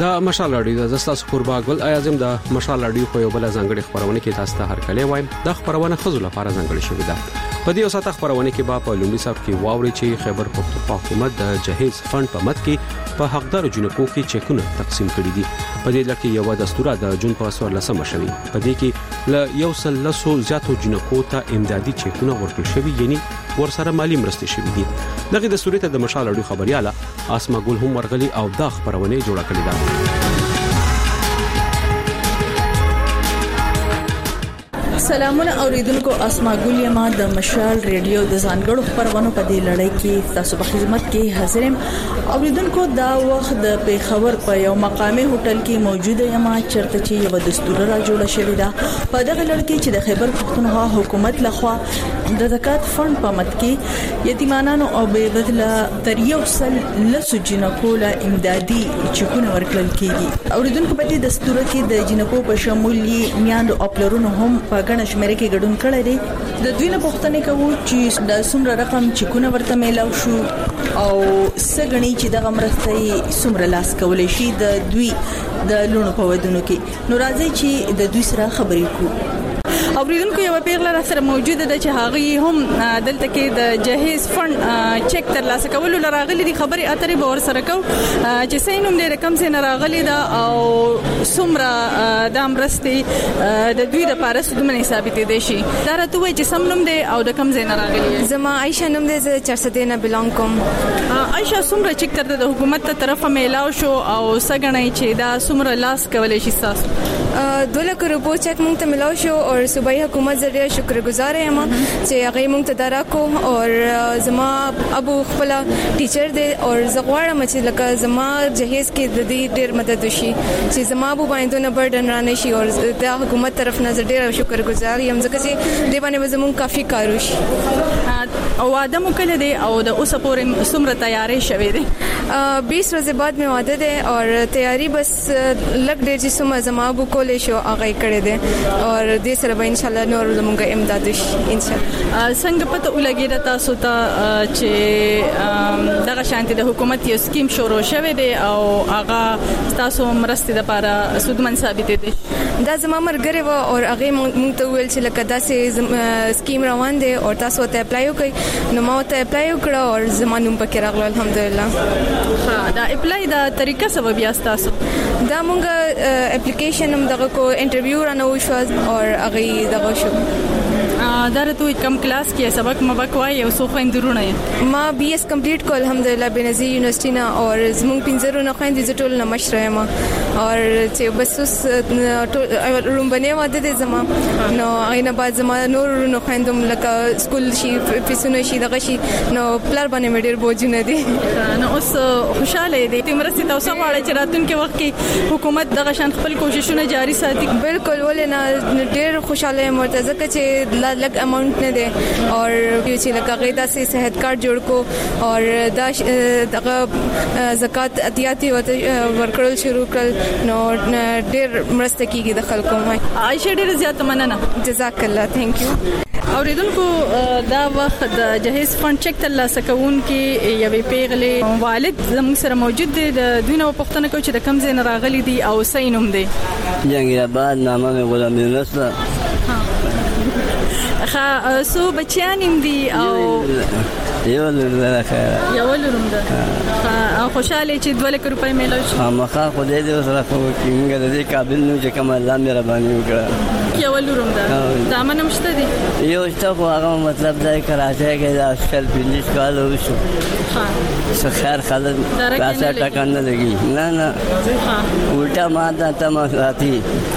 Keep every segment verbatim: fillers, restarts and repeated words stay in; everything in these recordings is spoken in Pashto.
د مشال رادیو د تاسو قرباګل ایازم د مشال رادیو په یو بل ځانګړي خبرونه کې تاسو ته هر کله وایم د خبرونه خزو لپاره ځانګړي شوې ده. په دې وساته خبرونه کې با په لومړي صف کې واوري چې خیبر پختونخوا حکومت د جهیز فند په مد کې په حقدار جنکو کې چکونه تقسیم کړي دي. په دې لکه یو دستور د جون په څوارلسمه شوی. په دې کې ل یو سل لسو زیاتو جنکو ته امدادي چکونه ورکړل شوی، یعنی ورسره مالی مرستې شوې دي. دغه د صورت د مشال رادیو خبرياله اسما ګل هم ورغلي او دا خبرونه جوړه کړې ده. سلامونه اوریدونکو، اسما ګل یم د مشال ریډیو د ځانګړو خبرونو په دې لړۍ کې تاسو په خدمت کې حاضر یم. اوریدونکو، دا وخت د پیښور په یو مقامي هوټل کې موجوده یم چرته چې یو دستور را جوړ شوی دا. په دغه لړۍ کې چې د خیبر پختونخوا حکومت لخوا د زکات فند په مد کې یتیمانو او بې بدله تر یو سل لسو جنکو له امدادي چکونه ورکړل کیږي. اوریدونکو، په دې دستور کې د جنکو په شمول میاندو او پلرونو هم په ګڼ شمېر کې ګډون کړی دی. د دوی نه پوښتنه کوو چې د څومره رقم چکونه ورته میلاو شو او سګنی چې دغه مرستې څومره لاس کولای شي د دوی د لونو په ودونو کې. نو راځي چې د دوی سره خبرې کوو. اوریدونکو، یو پیغله را سره موجوده ده چې هغه هم دلته کې د جهیز فند چک تر لاسه کولو لراغلي دي. خبري اترې به ور سره کو چې سینوم دې رقم سي نه راغلي ده او څومره د امرستي د دوی د پاره سودمنې ثابتې دي شي. دا راته وایي چې سم نوم دی او د کم ځای نه راغلي. زما عائشہ نوم دی، زه چارسده نه بلانګ کوم. عائشہ، څومره چک تر د حکومت ته طرفه میلاو شو او سګنې چې دا څومره لاس کولای شي تاسو؟ دو لک روپو چک مونږ ته میلاو شو او صوبایي حکومت زړه شکرګزار یم چې هغه مونږ ته دراکو. او زما ابو خپل ټیچر دی او زه غواړم چې لکه زما جهیز کې د دې ډېر مدد وشي چې زما ابو باندې نه برډن رانه شي. او د حکومت طرف نه ډېر شکرګزار یم ځکه چې دې باندې زموږ کافي کار وشي. او واده مو کله دی او د اوسه پورې څومره تیاری شوه دی؟ بیس ورځې بعد مې واده دی او تیاری بس لګ ډېر چې سم زما ابو کولې شو هغه کړې دي او دې سره به ان شاء الله نور زموږه امداد وشي ان شاء الله. څنګه پته ولګیدا تاسو ته چې دغه شانتي د حکومت یو سکیم شروع شوه دی او هغه تاسو مرستې لپاره سودمن ثابت دي؟ دا زما مرګره و او هغه مونږ ته ویل چې لکه داسې سکیم روان دی او تاسو ته اپلای وکړئ. نو ما ته اپلای وکړ او زما نوم پکې راغله الحمدلله. ها، دا اپلای دا طریقه سبب یا تاسو؟ دا مونږ اپلیکیشن هم دغه کو انټرویو رانه وشو او هغه دغه شو. دا راته کم کلاس کې سبق مبک وای او سو خويندرونه؟ ما بي اس کمپلیټ کو الحمدلله بنظیر یونیورسيټي نه او زموږ پنځرونه خويندې ټول نه مشره ما او چې بس اوس روم باندې واده دي زما. نو اینه بعد زما نور نو خويندم لکه سکول شي فیسونه شي دغه شي نو پلار باندې مډیر بوجونه دي. نو اوس خوشاله دي تمرسي تاسو غواړئ چې راتلونکي وخت کې حکومت دغه شان خپل کوششونه جاری ساتي؟ بالکل، ولې نه ډیر خوشاله یم ورته ځکه چې لګ اماونت نه دی او چې لکه غیدا سي صحت کارت جوړ کو او دا دغه زکات اتیاتی ورکړل شروع کړ. نو ډیر مرسته کیږي د خلکو. عائشہ، ډیر زیات مننه. جزاک الله. ثانک یو. اوریدونکو، دا وخت د جهیز فند چک تر لاسه کون کې یوې پیغلې والد زموږ سره موجود دی. د دوی نو پوښتنه کوي چې د کم ځای نه راغلي دي او سینوم دی؟ جنگیرآباد، نامه مې غلام یونس ده. ها، سو بچیان هم دي او یو لږه خیر یو لږم ده. ها، خوشاله چې دوه لک روپۍ میلاو شي. مخه خدای دې سره خو کینګ د دې قابل نو چې کوم الله مې رباني وکړه. یو لږم ده. دا منم شته دي. یو شته خو هغه مطلب دا کراچۍ کې دا سپیشل پولیس کال وشو. ها، څه خیر خالد تاسو ټکان نه لګي. نه نه. ها، الټا ما ته تم ساتي.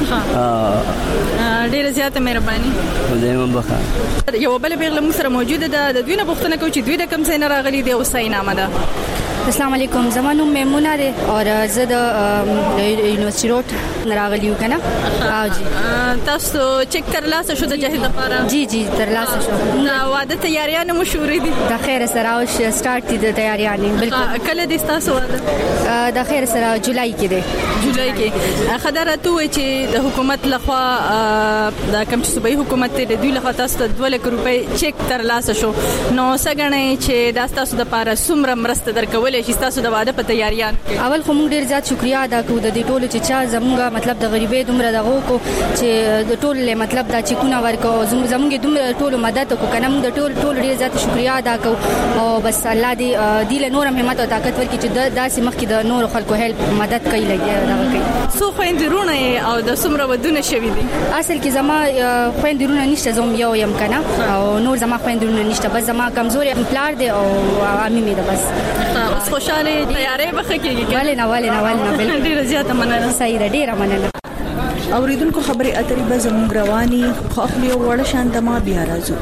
ها، ډیره زیاته مهرباني. خدای مو بخا. یو بل پیغله مو سره موجوده ده. د دوی نه پوښتنه کوي چې دوی د کم ځای نه راغلي دي او صحیح نامه ده؟ السلام علیکم، زما نوم میمونه ده او زه د یونیورسيټي روډ راغلی یو کنه. او جی تاسو چک تر لاسه شو د جهیز لپاره؟ جی جی تر لاسه شو. دا واده تیاریان مشورې دي؟ د خیر سره او سٹارټ دي د تیاریان. بالکل. کله دي تاسو واده؟ د خیر سره جولای کې ده. جولای کې. خبره ته وي چې د حکومت لخوا د کوم چې صوبایي حکومت ته د دوی لخوا تاسو ته دوه لک روپۍ چک تر لاسه شو. نو څنګه چې دا تاسو د لپاره څومره مرسته درکول کولای شي تاسو د واده په تیاریان کې؟ اول خو موږ ډیر زیات شکریا ادا کوو د دې ټولو چې چا زموږ مطلب د غریبې دومره دغه کو چې د ټول مطلب دا چې کونه ورکو زموږ دومره ټولو مدد کو کنه موږ د ټول ټول ډیر زیات شکریا ادا کوو او بس الله دې دې له نورم همت او طاقت ورکړي چې داسې مخکې د نور خلکو هیلپ مدد کوي لګي دا کوي. سو خويندرونه او د سمره ودونه شوي دي؟ اصل کې زما خويندرونه نشته، زوم یو يم کنه او نور زما خويندرونه نشته، بس زما کمزوري پلار دی او امي مې ده بس. اوس خوشاله تیارې بخه کېږي؟ والي نه والي نه والي نه بالکل. ډیره زیاته مننه. صحیح ده، ډیره مننه. اوریدونکو خبرې اترې به زموږ رواني خو خپل یو وړ شانت ما بیا راځو.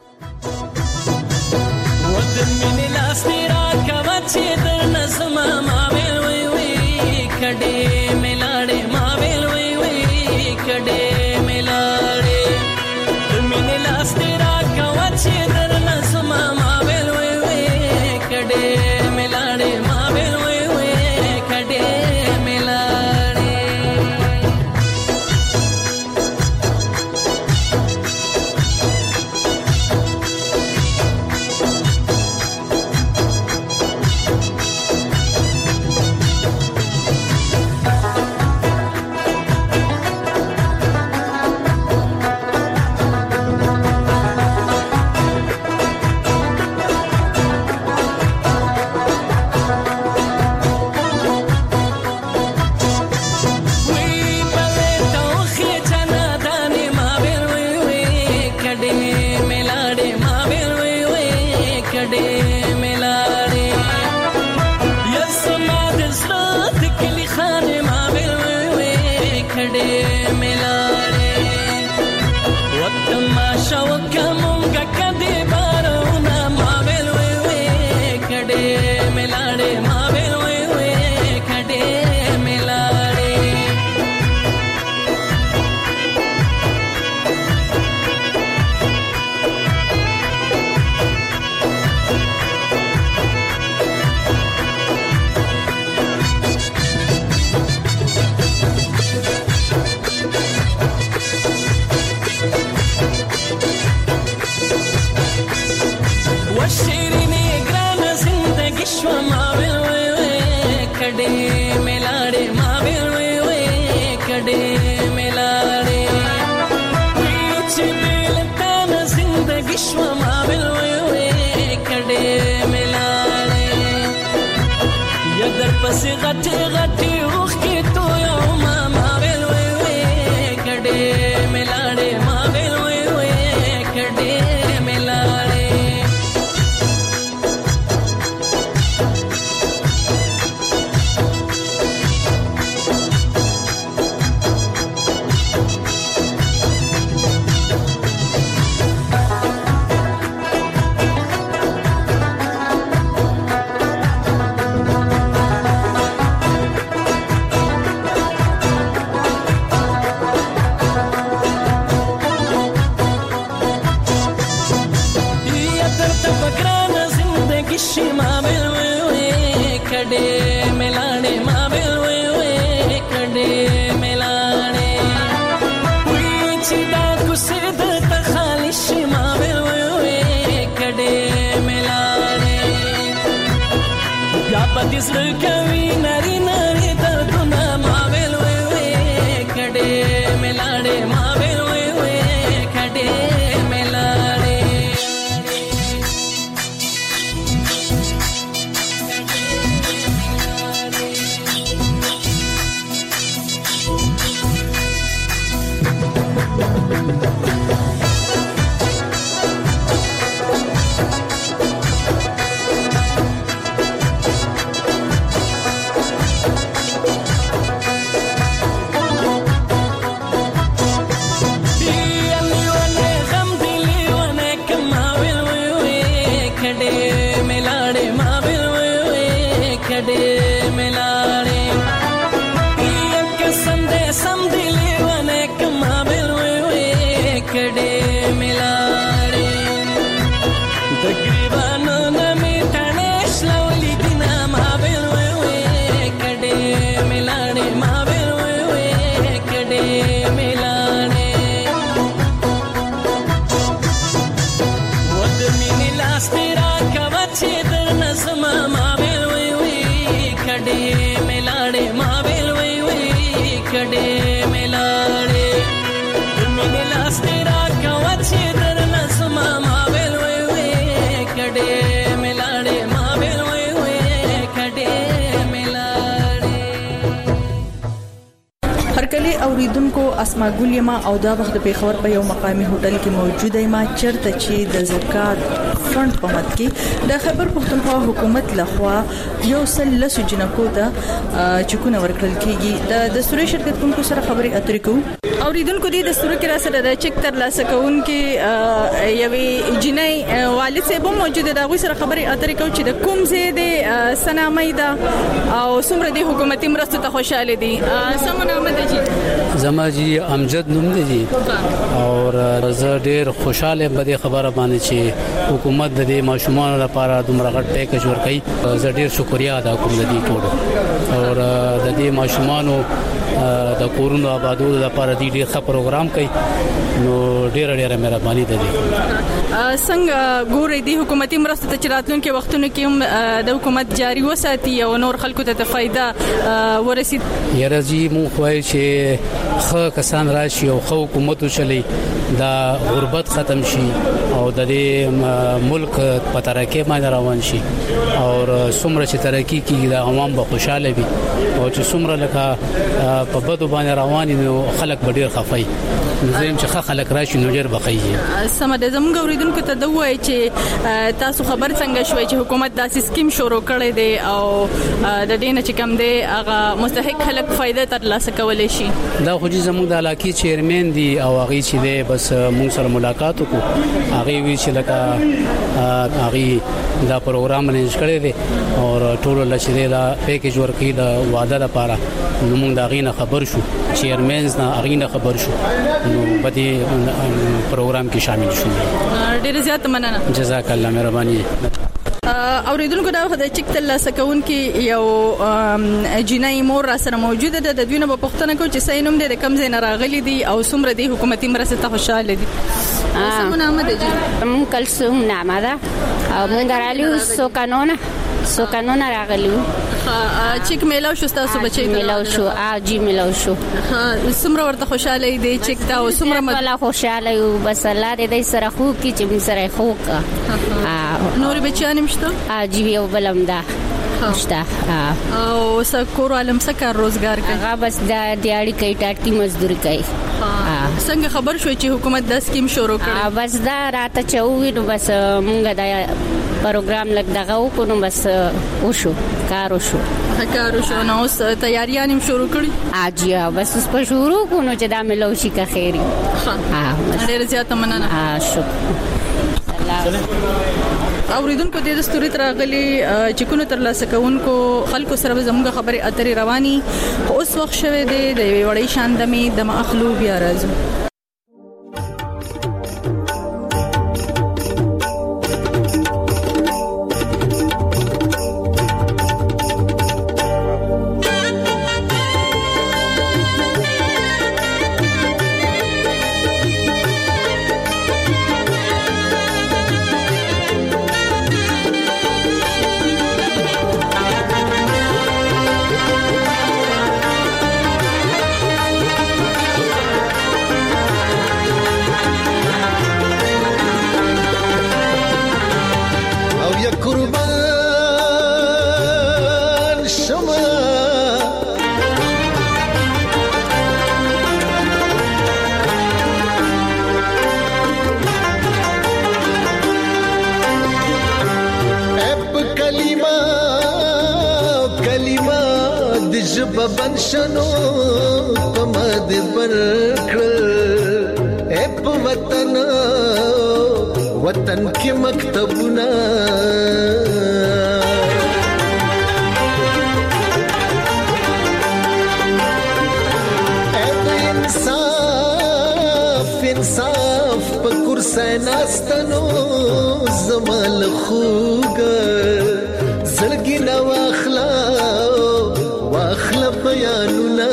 ودن من لاسترا کوچې در نسما ما ویل وی وی کډې ملاړې ما ویل وی وی کډې ملاړې من لاسترا کوچې در نسما ما ویل وی وی کډې ملاړې ما ویل وی وی کډې ملاړې. پس غټي غټي اوخ کې تو یو ما ما ویل وی وی کډې ملاړې ما ویل وی وی کډې ملاړې. This look at me, nari nari darduna ma vel we we kade melade ma vel we we kade melade. Last night I come at you, then as a mama will we اسما ګولیما او دا وخت په خبر په یو مقامي هوټل کې موجوده ما چرته چې د زکات فند په مت کې د خیبر پښتونخوا حکومت لخوا یو سل لسو جنکو ته چکونه ورکړل کیږي د دستوري شرکت کوم سره خبري اترې کوو اوریدونکو دي دستور کې را سره د چک تر لاسه کون کې یوې جنۍ والد صاحب موجوده دا غوي سره خبري اترې کوو چې د کوم ځای د سنامې دا او څومره د حکومتي مرستو ته خوشاله دي. سم نام ده جی زما جی امجد نوم دی جی او زه ډیر خوشاله بده خبره باندې چې حکومت د دې ماشومان لپاره دومره غټ پیکج ورکړي. زه ډیر شکریا ادا کوم د دې ټولو او د دې ماشومانو د کورونو آبادولو لپاره دې ډیر ښه پروګرام کوي نو ډیر ډیر مهرباني ده. څنګه ګورې دي حکومتي مرستو ته چراتلونکو وختونو کې هم د حکومت جاری وساتي او نور خلکو ته فائدہ ورسید. یاره جی مونږ خوای چې خو کسان راشي او خو حکومت وچلي دا غربت ختم شي او د دې ملک په ترقې باندې روان شي او څومره چې ترقی کیږي د عوام به خوشاله وي او چې څومره لکه په بدو باندې روان نو خلک به ډیر خفای زم چې خلک راشي نو ډیر بخایي. سم د زموږ اوریدونکو ته د وای چې تاسو خبر څنګه شوي چې حکومت دا سکیم شروع کړی دی او د دې نه چې کم دی هغه مستحق خلک فائدہ ترلاسه کولای شي. دا خو چې زموږ د علاقې چیرمن دی او هغه چې دی بس موږ سره ملاقات وکړو هغه وی چې لکه هغه دا پروګرام منیج کړی دی او ټول لشي دا پیکج ورکړي د واده لپاره نو موږ دا غینه خبر شو چیرمنز نه غینه خبر شو نو بده پروګرام کې شامل شو. ډیر زیات مننه. جزاک الله مهرباني. اوریدونکو دا وخت د چک تل سکون کې یو جنای مور را سره موجوده ده د دوینه په پښتنه کو چې سینوم د کم زین راغلي دي او څومره د حکومتي مرسته ته خوشاله دي. سمونه نام ده جی مون کلثوم نامه ده او مون درالو سو قانون سو قانون راغلو. چک میلاو شو تاسو بچی میلاو شو ا جی میلاو شو. څومره ورته خوشاله دي چک تا او څومره مله خوشاله یو بس الله دې سره خو کې چې سره خو کا نور بچانم شته ا جی یو بلم ده شته او سکور علم سکه روزګار کوي هغه بس د دیاړي کوي ټاټي مزدوري کوي. څنګه خبر شوي چې حکومت د سکیم شروع کړه؟ بس دا راته چوي نو بس مونږ دا پروګرام لګ دغه وکړو بس وشو کار وشو کار وشو نو اوس تیاریاں هم شروع کړي. اجیا بس اوس په شروع کو نو چې دا ملو شي کا خیری. ها ډیر زیات مننه. ها شکر. اوریدونکو د دستوري ترغلي چې کونو تر لاسه کوونکو خلکو سره زموږه خبري اترې رواني اوس وخت شوه د وړي شاندمي د مخلو بیا راځو. بنشنو پمد برکل اپ وطن وطن کې مکتبونه انصاف انصاف په کرسي ناستنو زمال خوګ زړګي نو اخلا واخلا بیانونه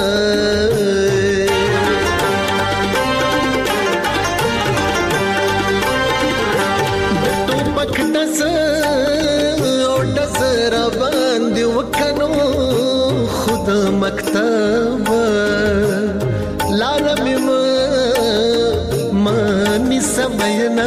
ټوپک دز او دز را باندې وکنو خود مکتب لارم ما مانی سمینا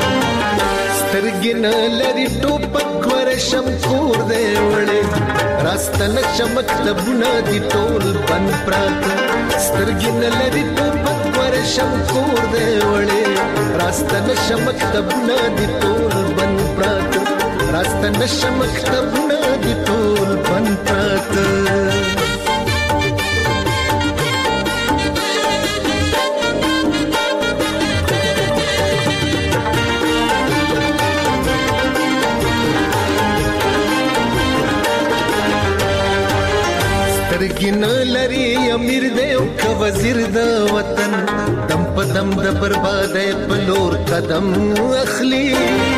سترګن لري ټوپک ورشم کور دې وړي را راستنه شمکتبونه دی ټول بند پراته سترګې نه لري ټوپک ورشم کور دی وړې راستنه شمکتبونه دی ټول بند پراته راستنه شمکتبونه دی ټول بند پراته سترګین لري امیر دی او که وزیر د وطن دم په دم د بربادۍ په لور قدم اخلي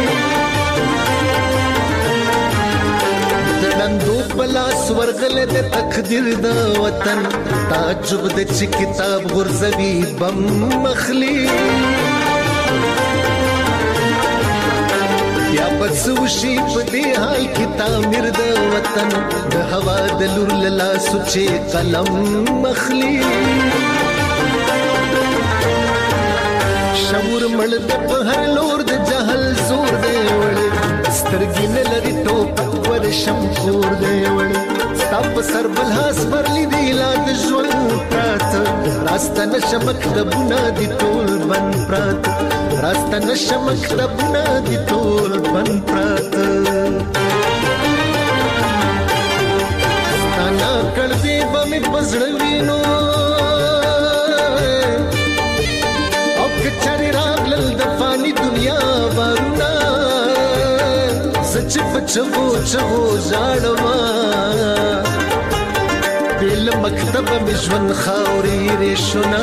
د ړندو په لاس ورغلی د تقدیر د وطن تعجب د چې کتاب غورځوي بم اخلي یا بس وشي په دې حال کې تعمیر د وطن د هوا د لور لاله سوچې قلم مخلي شعور مړ د په هر لور د جهل زور دی وړي سترګې نه لري ټوپک ورشم کور دی وړي ستا په سر بل هاس برلی دی لا د ژوند پراته راستنه شمکتبونه دي ټول بند پراته راستنه شمکتبونه دي ټول بند پراته ستانا کړدې به مې په زړه وینو او که چارې راغلل د فاني دنیا بارونه سچ په چغو چغو ژاړما بېل مکتبه مې ژوند خاورې ریشونه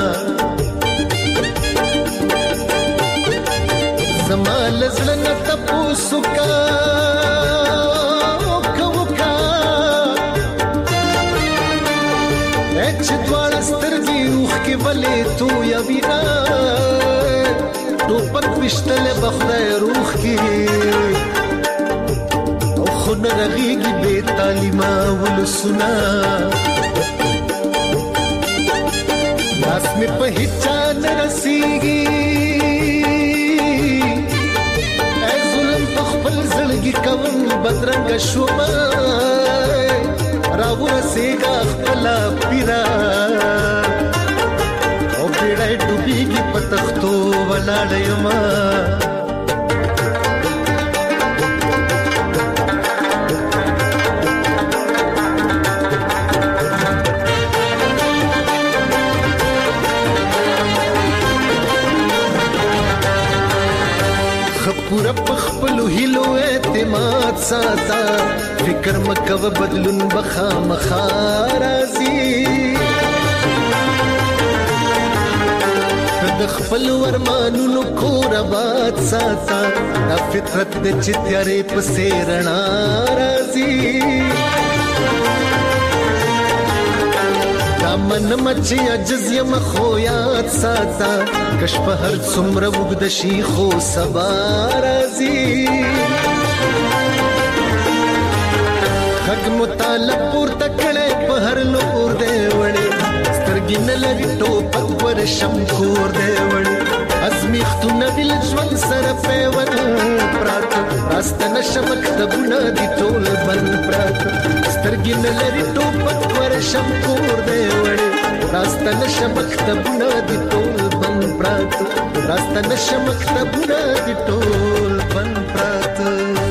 زما له زړه نه تپوس وکړه وکړه وکړه چې دواړه سترګې اوښکې ولې تویوینه ټوپک ویشتلی به خدای روح کې او خو نه رغېږي بې تعلیمه ولسونه لاس مې په هېچا نه رسېږي ای ظلم په خپل زړګي کوم بدرنګه شومه راورسېږه خپله پیره او بیړی ډوبېږي په تختو ولاړه یمه پورا پخپلو هیلو اعتماد ساتا فکر مکو بدلون بخا مخارازی د خپل ورمانونو کور آباد ساتا دا فطرت د چتیارې په سیرنا رازی من مچی عجز یم خو یاد ساتا کش په هر څومره وګد شي خو سبا راځي حق مطالب پورته کړي په هر لور دی وړي سترګې نه لري ټوپک ورشم کور دی وړي ازمیختونه بل ژوند سره پیور پراته راستنه شمکتبونه دي ټول بند پراته سترګې نه لري ټوپک ورشم کور دی وړي راستنه شمکتبونه دي ټول بند پراته راستنه شمکتبونه دي ټول بند پراته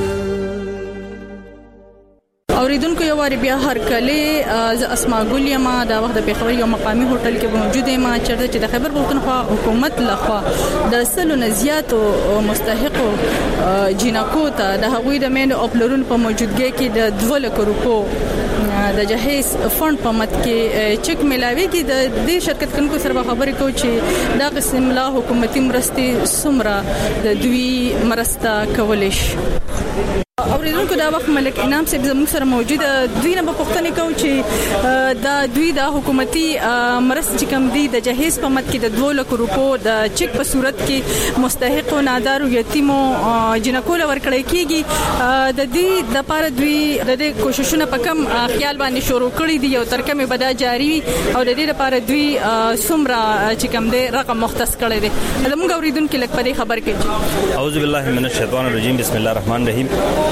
اوریدونکو یو واری بیا هر کله ز اسماء ګل یما دا وخت د پیښور یو مقامی هوټل کې موجود یم چې د خیبر پښتونخوا حکومت لخوا د سلو نه زیاتو مستحقو جنکو ته د هغوی د مین او پلرون په موجودګۍ کې د دوه لک روپو د جهیز فند په مت کې چک ملاويږي د دې شرکت کونکو سره خبرې کوي چې دا قسم لا حکومتي مرستې سمرا د دوی مرسته کولیش اوریدونکو دا وخت ملک انعام صاحب زموږ سره موجود دوی نه په پښتنه کوي چې دا دوی د حکومتي مرستې چې کم دي د جهیز په مت کې د دوه لک روپو د چک په صورت کې مستحقو نادارو یتیمو جنکو لور کړی کیږي د دې د لپاره دوی د دې کوششونه په کم خیال باندې شروع کړی دي او تر کومه بدا جاری او د دې لپاره دوی سمرا چې کم دي رقم مختص کړی دي زموږ اوریدونکو لک په دې خبر کې اعوذ بالله من الشیطان الرجیم بسم الله الرحمن الرحیم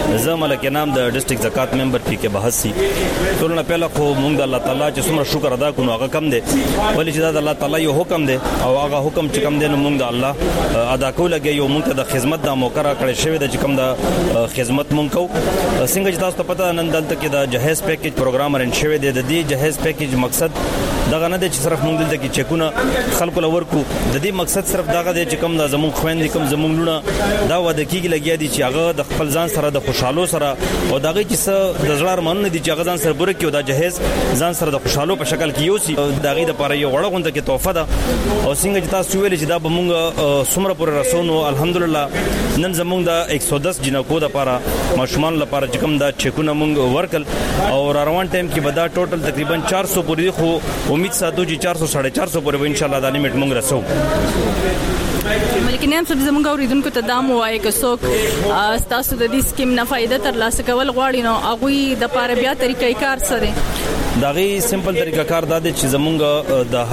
زه ملک نام د ډیسټریکټ زکات ممبر پی کې بحث سي ټول نه پهلا خو موږ د الله تعالی چې څومره شکر ادا کوو هغه کم دی ولې چې دا الله تعالی یو حکم دی او هغه حکم چې کم دی نو موږ د الله ادا کول لګي یو موږ د خدمت د موقع را کړی شوی د چې کم د خدمت موږ کو څنګه چې تاسو ته پته نن دلته کې د جهیز پیکیج پروګرام رن شوی دی د دې جهیز پیکیج مقصد دغه نه دی چې صرف موږ دلته کې چکونه خلکو لور کو د دې مقصد صرف دغه دی چې کم د زموږ خويندې کم زموږ لونه دا وده کیږي لګیا دي چې هغه د خپل ځان سره د خوشحالو سره او دغه چې څه د زړه ارمان دي چې هغه ځان سره بره کیو دا جهیز ځان سره د خوشحالو په شکل کې یوسي دغه د لپاره یو وړه غونډه کې تحفه ده او څنګه چې تاسو ویل چې دا به موږ سمره پر رسونو الحمدلله نن زموږ د ایک سو دس جنکو د لپاره ماشومان لپاره چې کوم دا چکونه موږ ورکل او روان ټایم کې به دا ټوټل تقریبا چار سو پورې خو امید ساتو چې چار سو ساڑھے چار سو پورې ان شاء الله د لیمټ موږ رسو ملکینه هم څه زموږ اوریدونکو ته دا مو وایي که څوک تاسو د دې سکیم نه فائدہ ترلاسه کول غواړي نو هغه د پاره بیا طریقې کار سره داغي سمپل طریقہ کار دا دی چې زمونږ د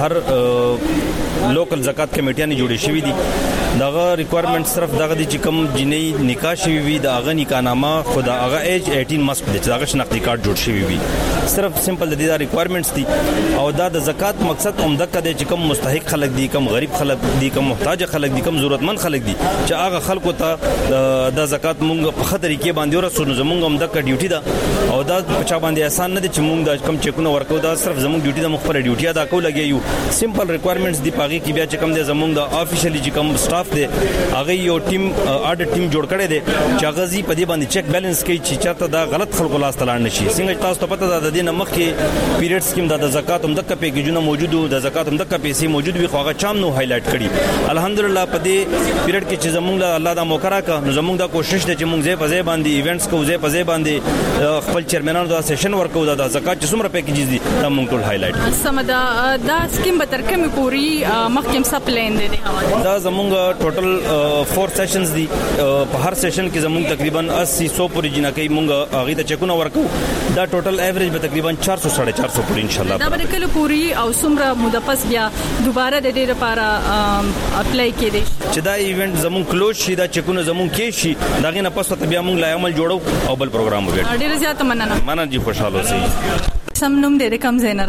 هر لوکل زکات کمیټیانه جوړې شوې دي دغه ریکوایرمنٹ صرف دغه دي چې کوم جنې نکاح شوی وي دغه نکاحنامه خدا هغه ایج اټین مسټ دي چې دغه شناختی کارت جوړ شوی وي صرف سمپل د دې ریکوایرمنټس دي او دا د زکات مقصد عمده کده چې کوم مستحق خلک دي کوم غریب خلک دي کوم محتاج خلک دي کوم ضرورتمند خلک دي چې هغه خلکو ته د زکات مونږ په خطرې کې باندې ورسونه زمونږ عمده ک ډیوټي ده او دا په چا باندې آسان نه دي چې مونږ د کم چکونه ورکو دا صرف زمونږ ډیوټي د مخبر ډیوټي ادا کول لګي سمپل ریکوایرمنټس دي پاږي کې بیا چې کوم د زمونږ د افیشلی چې کوم سټاف دي هغه یو ټیم اډ ټیم جوړ کړي دي چې هغه زی په دې باندې چک بیلانس کوي چې چاته دا غلط خلکو لاس تلان نشي څنګه تاسو ته پته ده د دې نمخ کې پیریډ سکیم د زکات هم د پیکیجونه موجودو د زکات هم د پیسې موجود وي خو هغه چام نو هایلایټ کړي الحمدلله په دې پیریډ کې چې زمونږ الله دا موقع راکا نو زمونږ دا کوشش ده چې مونږ زې په ځای باندې ایونټس کوو زې په ځای باندې خپل چیرمنانو دا سیشن ورکو دا زکات چې څومره پیکیجز دي دا مونږ ټول هایلایټ سمدا دا سکیم به تر کومه پوری مخکې سب پلان دي دا زمونږ ټوټل فور سیشنز دي په هر سیشن کې زمونږ تقریبا اسی سو پورې جنکې مونږ هغه ته چکونه ورکو دا ټوټل ایوریج به تقریبا چار سو ساڑھے چار سو پورې ان شاء الله دا به کله پوری او څومره موده پس بیا دوباره د دې لپاره اپلای کړي چې دا ایونت زمونږ کلوز شي دا چکونه زمونږ کې شي داغه نه پس ته بیا مونږ لا عمل جوړو او بل پروګرام وکړو ډیر زیات مننه مننه جی خوشاله اوسئ سم نوم دې کم زین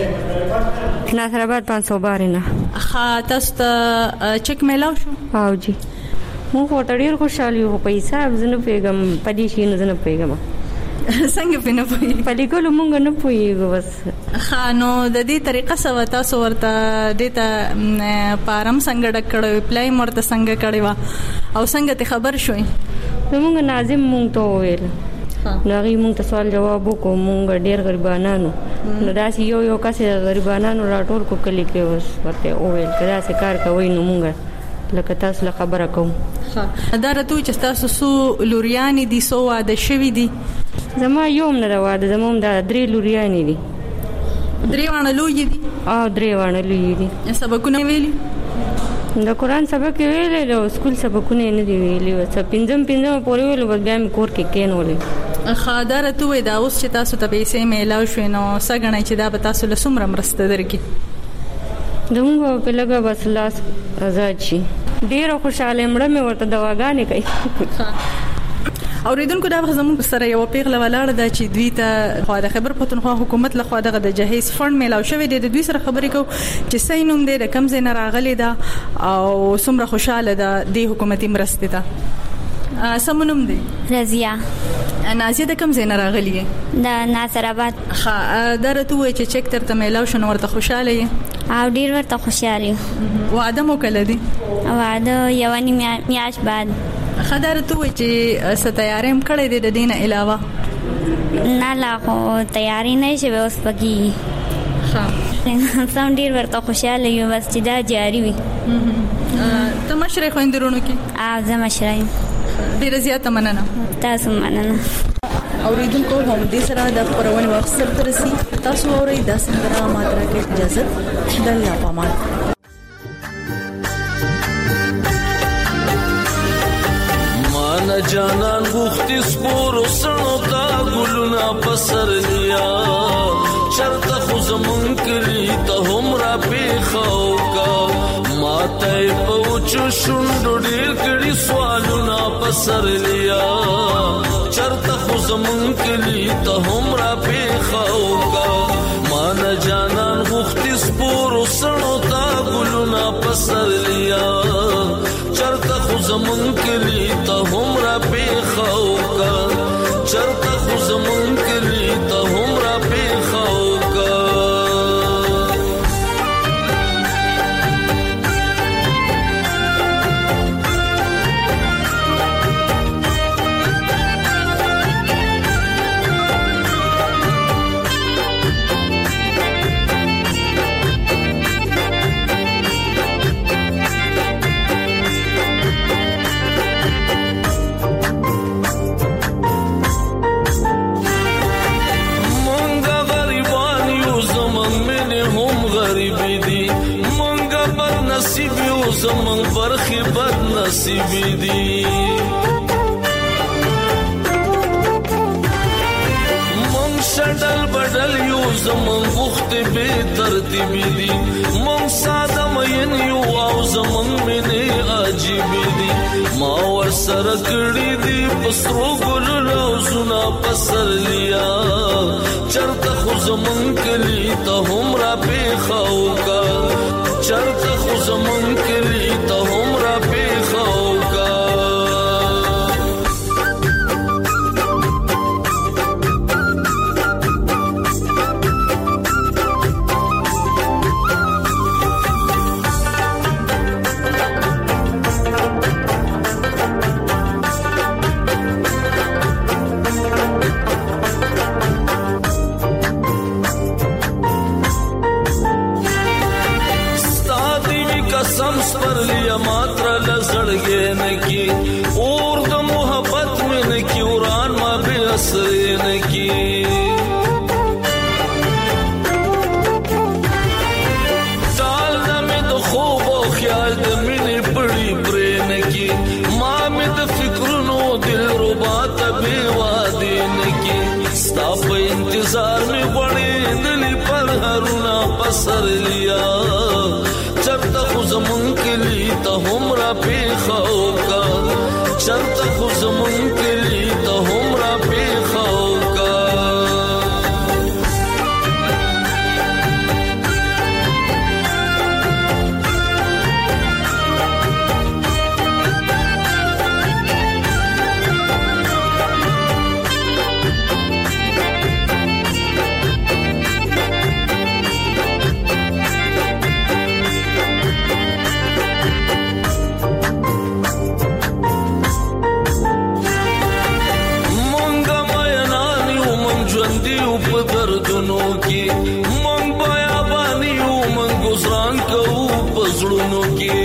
راغی ناصر آباد پانچ سو بارہ ها تاسو ته چک میلاو شو او جی مو هوټ ډیر خوشاله یو پیسې زنه پیغام پدې شي نه زنه پیغام څنګه پینې پوي پلي کول مونږ نه پوي بس خانو د دې طریقه سو تاسو ورته د ته پارم څنګه ډکړو پلای مرته څنګه کړی وا او څنګه ته خبر شوي مونږ ناظم مونږ ته ویل ناغي مونږ ته سوال جواب وکړو مونږ ډیر غریبانانو نو داسې یو یو کس غریبانانو راټول کو کلی کې اوس ورته ویل کدا څه کار کوي نو مونږ لکه تاسو له خبره کوم ها دا راتو چې تاسو سو لوريانې دي سو واده شوي دي زما یوم نه واده زموږ د درې لوريانې دي درې وانه لوی دي او درې وانه لوی دي سبقونه ویلي د قران سبق ویلې د سکول سبقونه نه دی ویلي او څه پنځم پنځم پورې ویل بس بیا مې کور کې کېنولې خاطر ته وې دا اوس چې تاسو ته پیسې میلاو شو نو څنګه چې دا به تاسو له سمره مرسته درکې دمو په لګه بس لاس آزاد شي ډیر خوشاله مړه مې ورته دواګانې کوي اوریدونکو دا زموږ سره یو پیغله ولاړه ده چې دوی ته خو د خبر پښتونخوا حکومت له خوا دغه د جهیز فند میلاو شوی دی د دوی سره خبرې کو چې سې نوم دې رقم زین راغلی ده او څومره خوشاله ده د حکومتي مرسته ته سمونم دی رضیا نازیه د کوم زین راغلی د ناصر آباد ها درته وای چې چک تر ته میلاو شنو ورته خوشاله یې او ډیر ورته خوشاله واده مو کله دی واده یوانی میاش بعد خدای ته وای چې ست تیارې هم کړې دي د دینه علاوه نه لا خو تیاری نه شي اوس پکې ها سم ډیر ورته خوشاله یو بس چې دا جاری وي ته مشره خويندرونو کې او زه مشره ډیر زیاته مننه تاسو مننه اوریدونکو هم دې سره د خبرونه وخت سره ترسي تاسو اورئ د سندره ماترا کې اجازه د الله پامان مان جانان غوختي سپور سنو تا ګلنا پسرلیا چرته خو زمون کلی ته هم را پیخاو کا ماته پوچ اوچ شوندو ډیر کړي سوالونه پسر لیا چرته خو زمون کلی ته هم را پیخاو کا مان جانان غوختی سپور سنو تا ګلونه پسر لیا چرته خو زمون کلی ته هم را پیخاو کا چرته خو زمون کلی ته هم را پیخاو کا زمون برخي بد نصیبی دی مون شډل بدل یو زمون وخت به ترتیبی دی مون ساده مین یو او زمون منه عجیب دی ما ور سره کړی دی پسترو ګل لو سنا پسر لیا چرته خو زمون کلی ته هم را پیخاو کا چرته خو زمون کلی ته هم را پیخاو کا पर लिया मात्रा लसड़गे न की और द मोहब्बत में न की उरान मा बे असरे न की टाल न में तो खूब और ख्याल द मिनी बड़ी ब्रेन की माँ में द फिक्र नो दिल रुबा तबे वादे न की स्ताप इंतजार में बड़े दिली पर हरुना पसर लिया चरता खु زمون کلی ته هم را پیخاو کا چرتا خو زمون کلی ته هم را پیخاو کا दर्दनों की मंग बाया बानियों मंग गुजरान कऊ पजड़नों की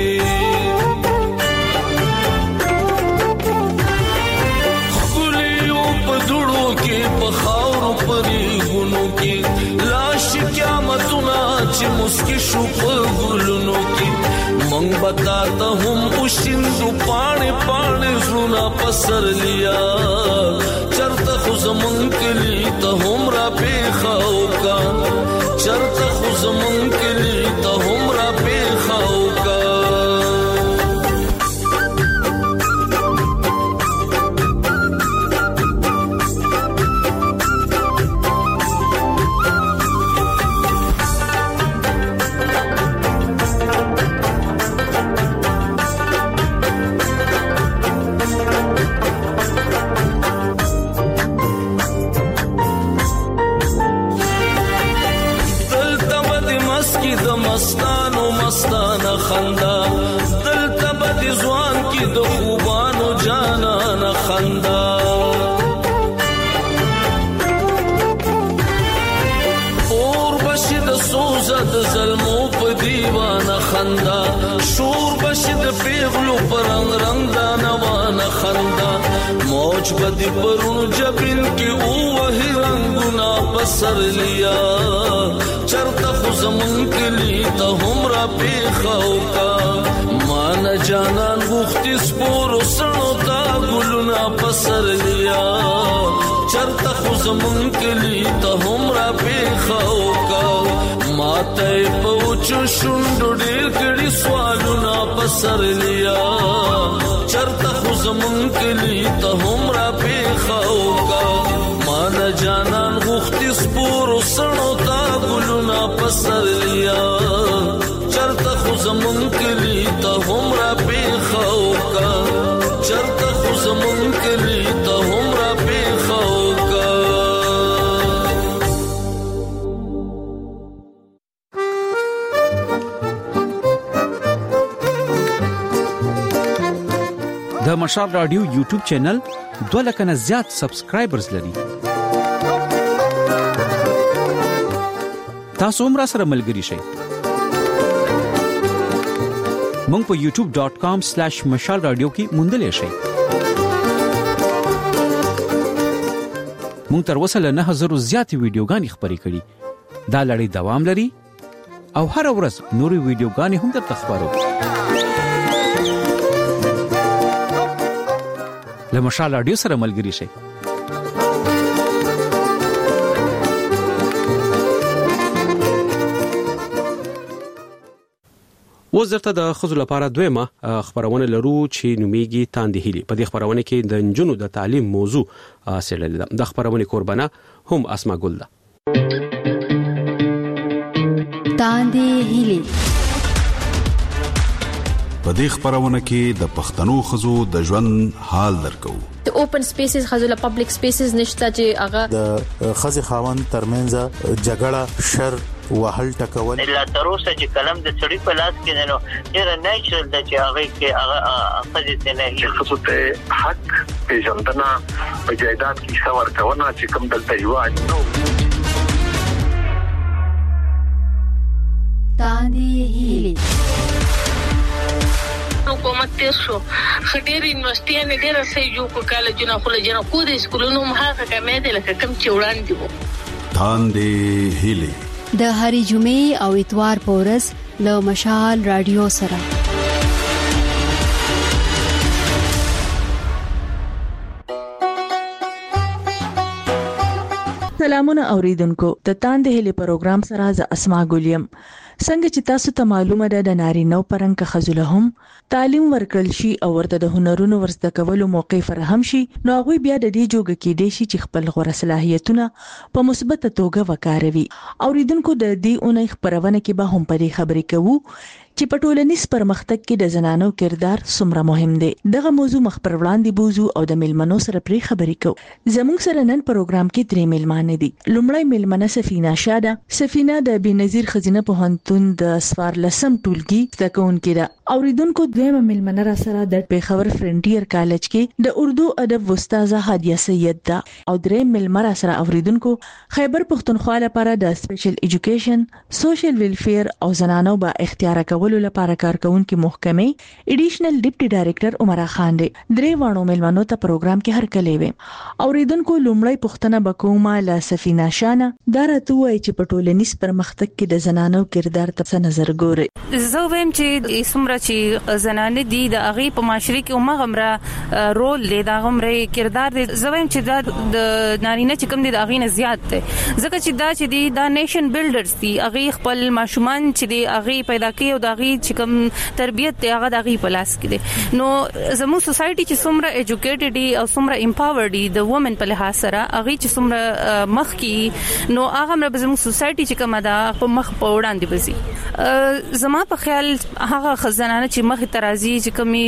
खुलियों पदड़ों के पखार परी गुनों की लाश क्या मतुना ची मुस्की शुपर गुलनों की मंग बताता हूँ उशिंदु पाने पाने जुना पसर लिया चरता खु زمون کلی ته هم را پیخاو کا چرته خو زمون کلی ته هم را پیخاو کا مستانو مستانه خندا دلته بد ځوان کی د خوبانو جانانه خندا اور بشد سوزد ظلمو په دیوانه خندا شور بشد پیغلو پرنګ رنگ دانوانه خندا موج بدی پرونو جبین کی او وਹੀ رنگونه پسر لیا چرتا خو زمون کلی ته هم را پیخاو کا مان جانان غوختی سپور سنو تا ګلونه پسر لیا چرتا خو زمون کلی ته هم را پیخاو کا ماته پوچ شوندو ډیر کړي سوالونه پس پسر لیا چرته خو زمون کلی ته هم را پیخاو کا مان جانان غوختی سپور سنو تا ګلونا پسر لیا چرته خو زمون کلی ته هم را پیخاو کا چرته خو زمون کلی ته هم را پیخاو کا د مشال رادیو یوټیوب چینل دوه لک نه زیات سبسکرایبرز لري. تاسو هم را سره ملګري شئ. مونږ په یوټیوب ډاٹ کام سلیش مشال رادیو کې موندلې شئ. مونږ تر اوسه له نه هزار زیاتې ویډیوګانې خپرې کړې. دا لړۍ دوام لري او هر ورځ نورې ویډیوګانې هم درته خبرو. له مشال رادیو سره ملګري شئ. اوس درته د خزو لپاره دویمه خبرونه لرو چې نومیږي تاندې هیلي. په دې خبرونه کې د نجونو د تعلیم موضوع سره ده. د خبرونه قربانه هم اسما ګل ده. تاندې هیلي په دې خبرونه کې د پښتنو خزو د ژوند حال درکو. د اوپن سپیسز خزو له پبلک سپیسز نشته چې هغه د خزي خاوند ترمنځ جګړه شر وهل ټکول لا تروسه چې کلم د چړې په لاس کې نه نو ډیر نیچرل د چې هغه کې هغه خزي ته نه خصوص ته حق پیژندنه په جایداد کې څور کونه چې کوم دلته یو نو تاندې هیلي حکومت تیر شو خډیر یونیورسيټي نه ډیر سې یو کو کالجونه خو له جنا کو د سکولونو مهاګه کمې دي لکه کم چې وړاندې وو. تاندې هیلي د هری جمعې او اتوار پورس له مشال رادیو سره. سلامونه اوریدونکو، د تاندې هلي پروګرام سره ز اسما ګولیم. څنګه چې تاسو ته معلومه ده د نارینه پرنګ خزله هم تعلیم ورکړل شي او ورته د هنرونو ورزده کولو موقع فراهم شي، نو هغه بیا د دې جوګه کې دي چې خپل غوړه صلاحیتونه په مثبت توګه وکاروي. اوریدونکو، د دې اونۍ خبرونه کې به هم پرې خبرې کوو چې په ټولنیز پرمختګ کې د زنانو کردار څومره مهم دی. دغه موضوع مخ پر وړاندې بوزو او د ملمنو سره پرې خبرې کوو. زموږ سره نن پروګرام کې درې ملمانه دي. لومړی ملمنه سفینه شاده. سفینه د بنظیر خزینه پوهنتون د سوارلسم ټولګي زدهکوونکې ده. اوریدونکو، دویمه ملمنه را سره د پیښور فرنټیر کالج کې د اردو ادب استاده هادیه سید ده. او درې ملمنه را سره اوریدونکو خیبر پښتونخوا لپاره د سپیشل ایجوکیشن، سوشل ویلفیر او زنانو با اختیار کول لپاره کارکونکو محکمې ایډیشنل ډیپټي ډایریکټر عمر خان دی. درې وانو ملمنو ته پروګرام کې هر کله وي. اوریدونکو، لومړی پښتنه بکوما له سفینه شانه دا راته وایي چې په ټولنیز پرمختګ کې د زنانو کردار ته څه نظر ګوري. زه وایم چې څومره چې زنانه دي د هغه په معاشري کې عمره رول دی، دا عمره کردار دی. زه وایم چې دا د نارینه چې کوم دي د هغه نه زیات دی، ځکه چې دا چې دی دا نیشن بلډرز دي. هغه خپل ماشومان چې دی هغه پیدا کوي او دا هغه چې کوم تربيت دی هغه د هغه په لاس کې دی. نو زموږ سوسايټي چې څومره ایجوکیټډ دي او څومره امپاورډ دي د وومن په لحاظ سره، هغه چې څومره مخ کې نو هغه موږ زموږ سوسايټي چې کومه ده په مخ په وړاندې بزي. زما په خیال هغه خزانه چې مخ ترازی چې کومي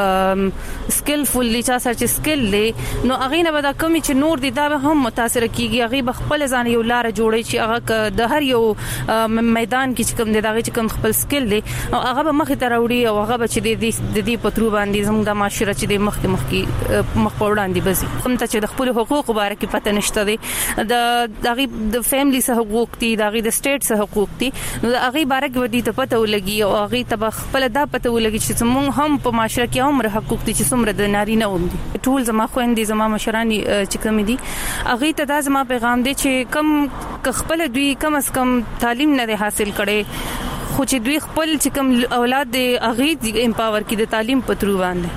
سکلفول دي، چې سره چې سکل دي، نو هغه نه به دا کومي چې نور دي دا هم متاثر کیږي. هغه بخپل ځان یو لار جوړي چې هغه د هر یو میدان کې چې کوم دي دا چې کوم خپل سکل دي او هغه به مخ ته راوړي او هغه به چې د دې پترو باندې زموږ د معاشره چې د مخ مخ کې مخ په وړاندې بزي. کوم ته چې د خپل حقوق مبارک پته نشته دي، د دغه د فیملی سره حقوق دي، دغه د سټیټ سره حقوق دي، نو هغه بارک ودی ته پته ولګي او هغه ته خپل دا پته ولګي چې موږ هم په معاشره کې عمر حقوق دي چې څومره د نارینه وم دي. ټول زما خويندې زما مشرانی چې کوم دي هغه ته دا زما پیغام دی چې کم خپل دوی کم اس کم تعلیم نه حاصل کړي، خو چې دوی خپل چې کوم اولاد دی هغه امپاور کړي د تعلیم په تر باندې.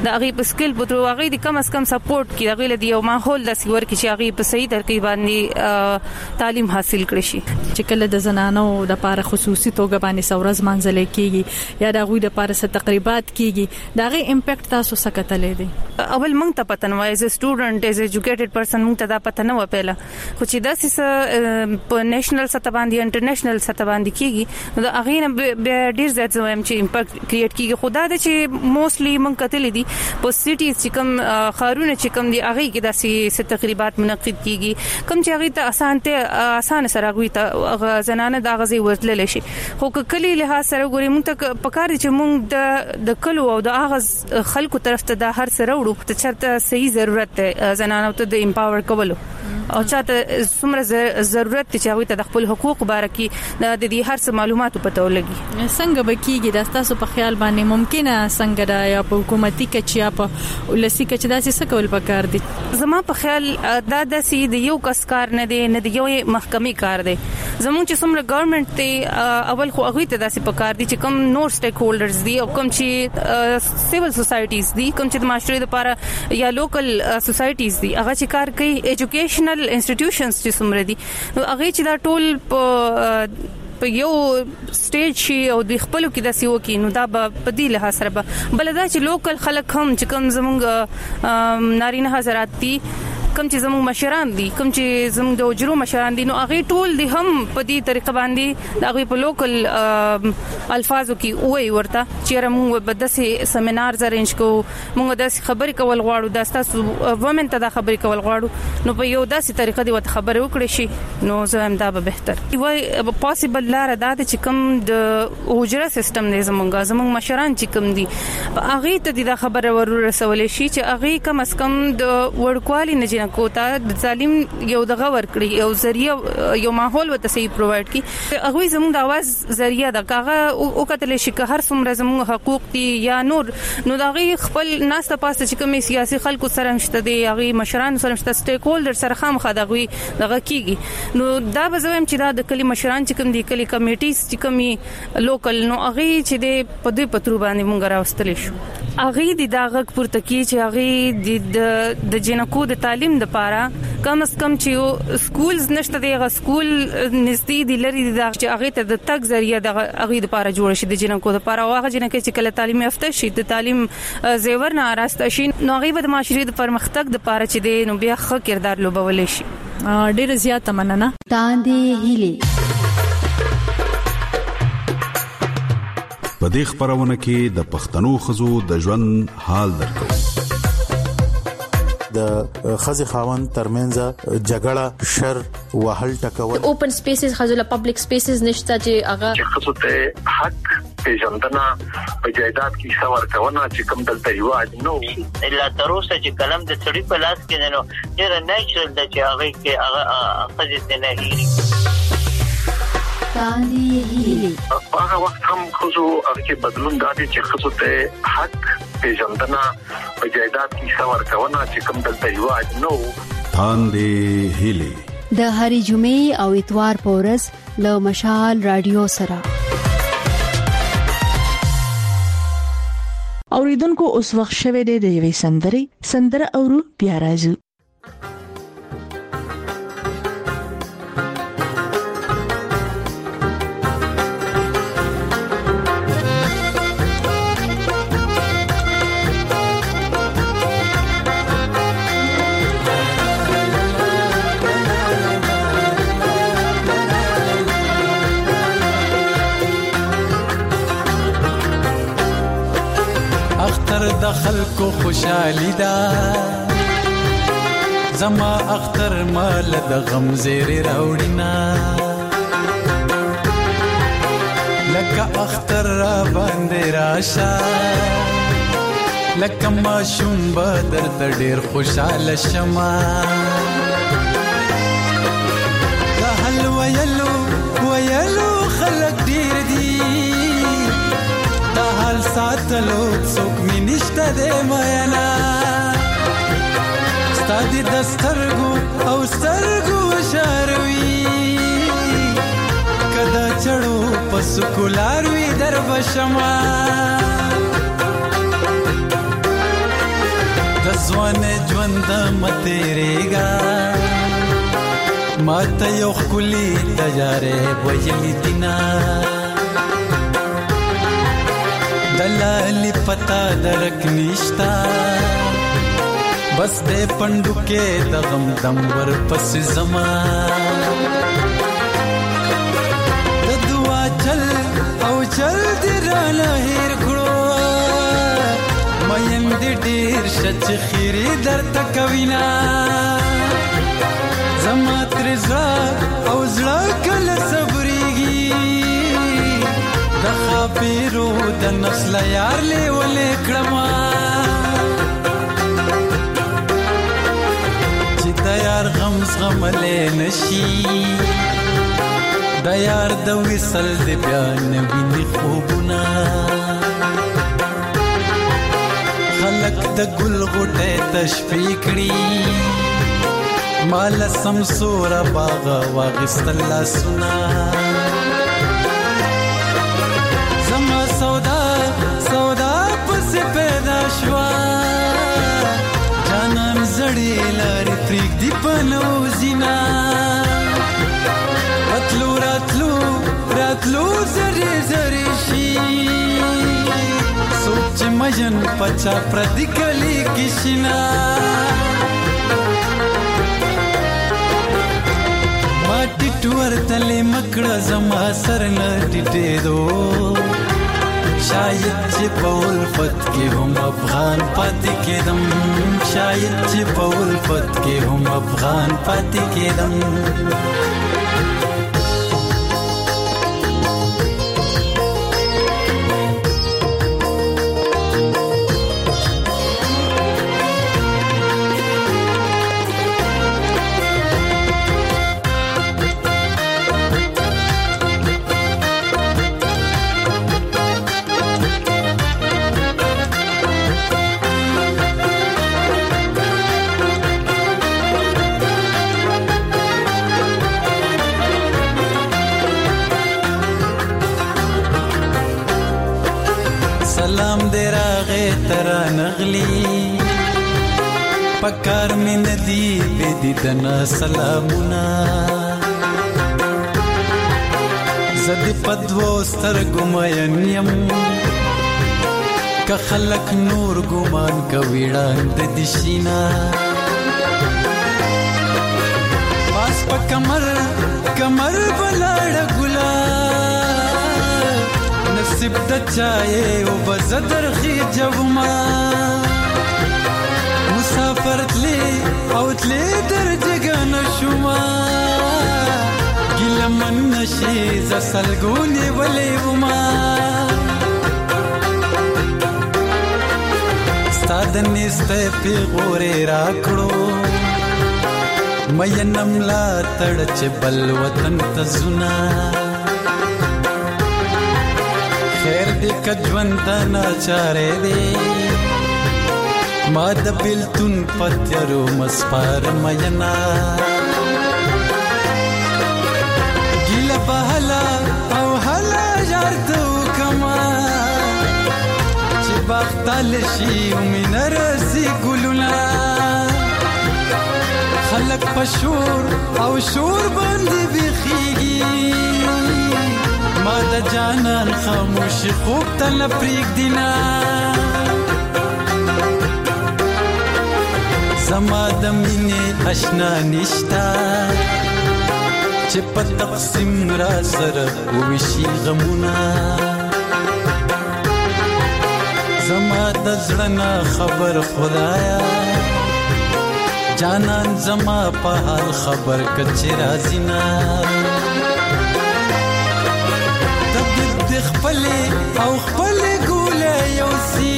د هغه په سکل په تو هغه د کم اس کم سپورټ کی هغه لدی یو ماحول د سیور کې چې هغه په صحیح طریقې باندې تعلیم حاصل کړي شي. چې کله د زنانو د لپاره خصوصي توګه باندې سورز منځل کیږي یا د غوي د لپاره ست تقریبات کیږي دا غي امپیکټ تاسو سکتلې دي؟ اول مونږ ته پته نه وای از سټوډنټ از ایجوکیټډ پرسن مونږ ته دا پته نه و پهلا خو چې دا سیس په نېشنل سطح باندې انټرنیشنل سطح باندې کیږي نو دا هغه نه ډیر زیات زم چې امپیکټ کریټ کیږي. خدا د چې موستلی مونږ کتلې دي په سټیز چې کوم خارونه چې کوم دي هغه کې داسې ست تقریبات منعقد کیږي کوم چې هغه ته اسان ته اسان سره غوي ته زنانه دا غزي ورتل شي. خو کلی له سره ګوري مونږ ته پکار چې مونږ د د کلو او د اغاز خلکو طرف ته د هر سره وړو ته چرته صحیح ضرورت ده زنانو ته د امپاور کولو او چاته څومره ضرورت چې هغه ته د خپل حقوق بارکی د دې هر څه معلوماتو پته ولګي. څنګه بکیږي د تاسو په خیال باندې ممکنه څنګه دا یا په حکومتي کې چې په ولسی کې چې داسې څه کول پکار دي؟ زما په خیال دا د سي د یو کس کار نه دی نه د یو محکمې کار دی. زموږ چې څومره ګورنمنت ته اول خو هغه ته داسې پکار دي چې کوم نور سټیک هولډرز دي او کوم چې سیول سوسایټیز دي کوم چې د معاشري لپاره یا لوکل سوسایټیز دي هغه چې کار کوي ایجوکیشنل انسټیټیوشنز چې څومره دي نو هغه چې دا ټول په په یو سټیج شي او د خپل کې د سیو کې نو دا په دې له سره به بل دا چې لوکل خلک هم چې کوم زموږ نارینه حضرات دي کوم چې زموږ مشران دي کوم چې زموږ د وجرو مشران دي نو هغه ټول دي هم په دې طریقه باندې دا غوي په لوکل الفاظو کې وای ورته چې موږ به داسې سیمینارز ارینج کو موږ داسې خبرې کول غواړو د تاسو وومن ته دا خبرې کول غواړو نو په یو داسې طریقه دی وته خبرې وکړي شي نو زه هم دا به بهتر وای پاسبل لار دا چې کوم د وجره سیستم دی زموږ زموږ مشران چې کوم دي هغه ته دا خبره ورسولې شي چې هغه کم اس کم د وړکوالي نه کوتا د تعلیم یو دغه ورکړي یو ذریعہ یو ماحول وته صحیح پرووایډ کی هغه زموږ د आवाज ذریعہ د کاغه او کتل شي که هر څومره زموږ حقوق دي یا نور نو دغه خپل ناس ته پاسه چې کوم سیاسي خلکو سره مشته دي هغه مشران سره مشته سټیک هولډر سره خامخا دغه دغه کیږي نو دا به زم چې دا د کلی مشران چې کوم دي کلی کمیټیز چې کومي لوکل نو هغه چې د په دې پترو باندې مونږ راوستل شو هغه د دغه پورته کی چې هغه د د جنکو د تعلیم د پاره کم اس کم چې سکولز نشته دیغه سکول نږدې دی لري د هغه ته د تک ذریعہ د هغه د پاره جوړ شي د جنکو د پاره واغه جنکه چې کله تعلیم یافته شي د تعلیم زیور نه راسته شي نو هغه د معاشري د پرمختګ د پاره چې دی نو بیا ښه کردار لوبول شي. ډیر زیات مننه. تاندې هیلي په دې خبرونه کې د پښتنو خزو د ژوند حال درکو د خزي خاون ترمنځ جګړه شر وهل ټکول اوپن سپیسز خزله پبلک سپیسز نشته چې هغه چې خصو ته حق پیژندنه په جایداد کې څور کونه چې کوم دلته یو نو الا تر اوسه چې کلم د سړي په لاس کې نه نو ډیر نیچرل د چې هغه کې هغه خزه نه هېري تاندې هیلي هغه وخت هم خصو هغه کې بدلون راځي چې خصو ته حق پیژندنه په جایداد کې څور کونه چې کوم دلته یو نو تاندې هیلي د هری جمعې او اتوار پورز له مشال رادیو سره اوریدونکو اوس وخت شوه د یوې سندري سندره اورو بیا راځو. د خلکو خوشالي دا زما اختر مال د غم زیر راوړینا لکه اختر را باندې راشه لکه ما شوم بدر د ډیر خوشاله شمه د حلوا یلو ویلو خلک ډیر دي دا حال ساتلو څوک می نشته د مینا ستادي دسترګو او سترګو شاروي کدا چړو پس کولاروي در بشما پزوان ژوند متېریږه ماته یو ښکلي تجارې ویلې دینا دلالي پتا درک نشتا بس دې پندو کې د غم دم ور پس زما د دعا چل او چل دې را لهیر کړو مېن دې ډېر شچ خيري درته کوینا زما ترزا او زړه کله صبرېږي د خاپیرو د نسل یار له ولې کړما چې د یار غم غم له نشي د یار د وصل د بیان ویني خوبونه خلق د ګل غټه تشفیق کړي مال سمسور باغ واغستل سنا زما سودا سودا پس پیدا شوا جانان زړی لارې پریک دی پنو زینا راتلو راتلو راتلو زری زری شي سوچ مجن پچا پردی کلی کشنا ټور تلې مکړه زما سر نه ټټېدو شاید چې په الفت کې هم افغان پاتې کېدم شاید چې په الفت کې هم افغان پاتې کېدم سلام دې راغې تر نغلی پکار مې ندی به دې دنا سلامونه زد پدوو سترګو مین یم که خلک نور ګمان کوي وړاند دي شینا پاس په کمر کمر بلاړ ګلا نصیب د چایې او بزدر خي جوما مسافر تلی او تلی در جګن شوما ګلمن نشي ز سلګونی ولې وما ستاد نسته پیغورې راکړو مې نملا تړ چې بل وطن ته زنا خیر دې کجوند ناچارې دې ما د بلتون پتیرو مسپار مینا ګل بهلا او هلا جارتو کما چې بختل شي ومن راسي ګلونا خلق پشور او شور باندې بخيږي ما د جانان خاموش خوب تل پریک دینا زما د مینې آشنا نشتا چې په تقسیم را سره وشي غمونه زما د زړه نه خبر خدایا جانان زما په حال خبر کچې راځي نه خپل او خپل ګولې یوسي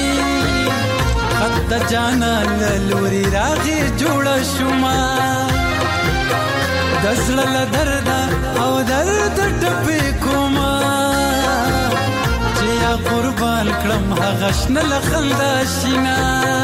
خد جانا لوري راغي جوړ شوما دزل درد او درد ټپې کوما چې یا قربان کړم هغه شنل خندا شینا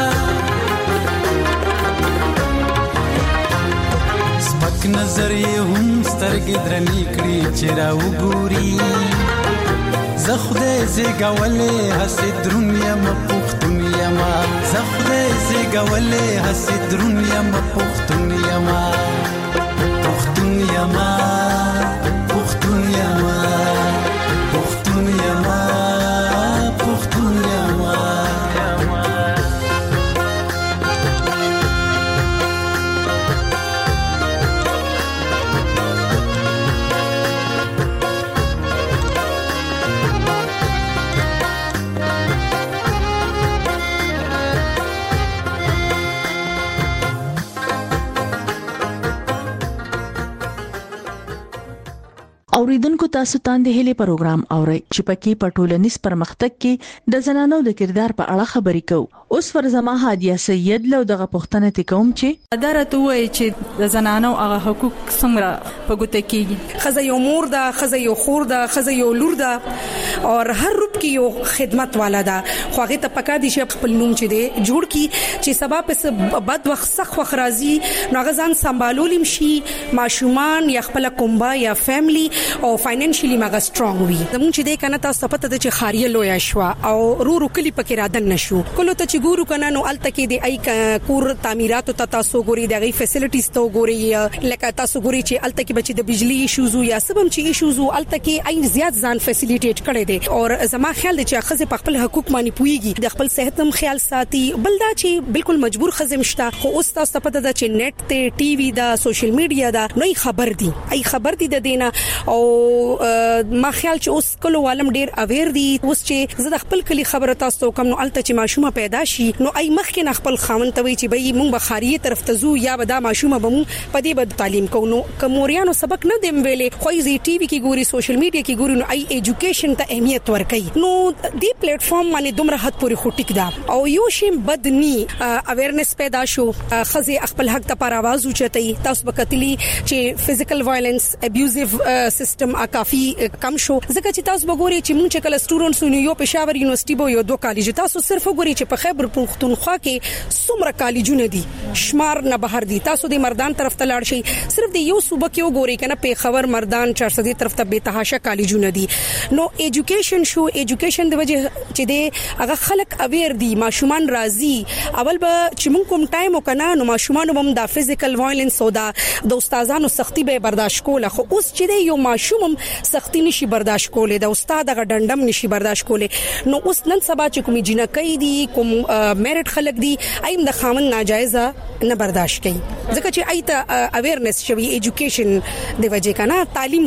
سپک نظر یې هم سترګې درنې کړې چې را وګوري زخده زګولې حسد دنیا مپختونی یما زخره زګولې حسد درون یما پختون یما پختون یما پختون یما پختون یما پختون یما اوریدونکو تاسو ته د هلي پروګرام اوري چې پکې پټولنیز پرمختګ کې د زنانو د کردار په اړه خبرې کوو. اوس فرزما هادیه سید له دغه پښتنه تکوم چې ادارته وایي چې د زنانو هغه حقوق څنګه په ګوته کېږي. خزه یو مور ده، خزه یو خور ده، خزه یو لور ده او هر روپ کې یو خدمت والا ده. خو هغه ته پکا دي چې خپل نوم چې دی جوړ کی چې سبب په بد وخت سخت وخت راځي نو هغه ځان سمبالولم شي ماشومان یا خپل کومبا یا فیملی او فاینانشلی ماګه سترونګ وي. زموږ چې د کنه تاسو پته ده چې خاریه لویا شو او رو رو کلی پکې رادن نشو کله ته چې ګورو کنه نو الته کې د ای کور تعمیرات ته تاسو ګوري دغه فیسیلیټیز ته ګوري لکه تاسو ګوري چې الته کې بچي د بجلی ایشوز یا سبم چې ایشوز الته کې ای زیات ځان فیسیلیټیټ کړي دي او زما خیال دی چې خزه په خپل حقوق باندې پويږي د خپل صحت هم خیال ساتي بل دا چې بالکل مجبور خزم شته خو اوس تاسو پته ده چې نت ته ټي وي دا سوشل میډیا دا نو خبر دي ای خبر دي د دینه او ما خیال چې اوس کله عالم ډیر اویر دي اوس چې زه د خپل کلی خبره تاسو کوم نو الته چې ماشومه پیدا شي نو ای مخکې نه خپل خاوند ته وی چې بای مونږ بخاریه طرف ته زو یا به دا ماشومه به مونږ په دې بد تعلیم کوو نو کوموریانو سبق نه دیم ویلې خو ای ټي وي کې ګوري سوشل میډیا کې ګوري نو ای ایجوکیشن ته اهمیت ورکړي نو دې پلیټ فارم باندې دومره حد پورې خټیک دا او یو شیم بدني اویرنس پیدا شو خزه خپل حق ته پر आवाज اوچتای تاسو وکټلی چې فزیکل وایلنس ابیوزیو سیستم کافي کم شو ځکه چې تاسو وګورئ چې موږ چې کله سټوډنټس نو یو پېښور یونیورسيټي بو یو دوه کالج تاسو صرف وګورئ چې په خیبر پختونخوا کې څومره کالجونه دي شمار نه بهر دي تاسو د مردان طرف ته لاړ شئ صرف د یو صوبه کې وګورئ کنه پېښور مردان چار سو دي طرف ته به تحاشا کالجونه دي نو ایجوکیشن شو ایجوکیشن د وجه چې د هغه خلک اویر دي ماشومان راضي اول به چې موږ کوم ټایم وکنه نو ماشومان هم د فزیکل وایلنس او د استادانو سختي به برداشت کوله خو اوس چې یو ماشوم سختي نشي برداشت کولای د استاد غ ډندم نشي برداشت کولای نو اوس نن سبا چې کومي جنکې دي کوم میرټ خلک دي ایم د خامن ناجایزه نه برداشت کوي ځکه چې ایته اویرنس شوی ایجوکیشن د وجه کنه تعلیم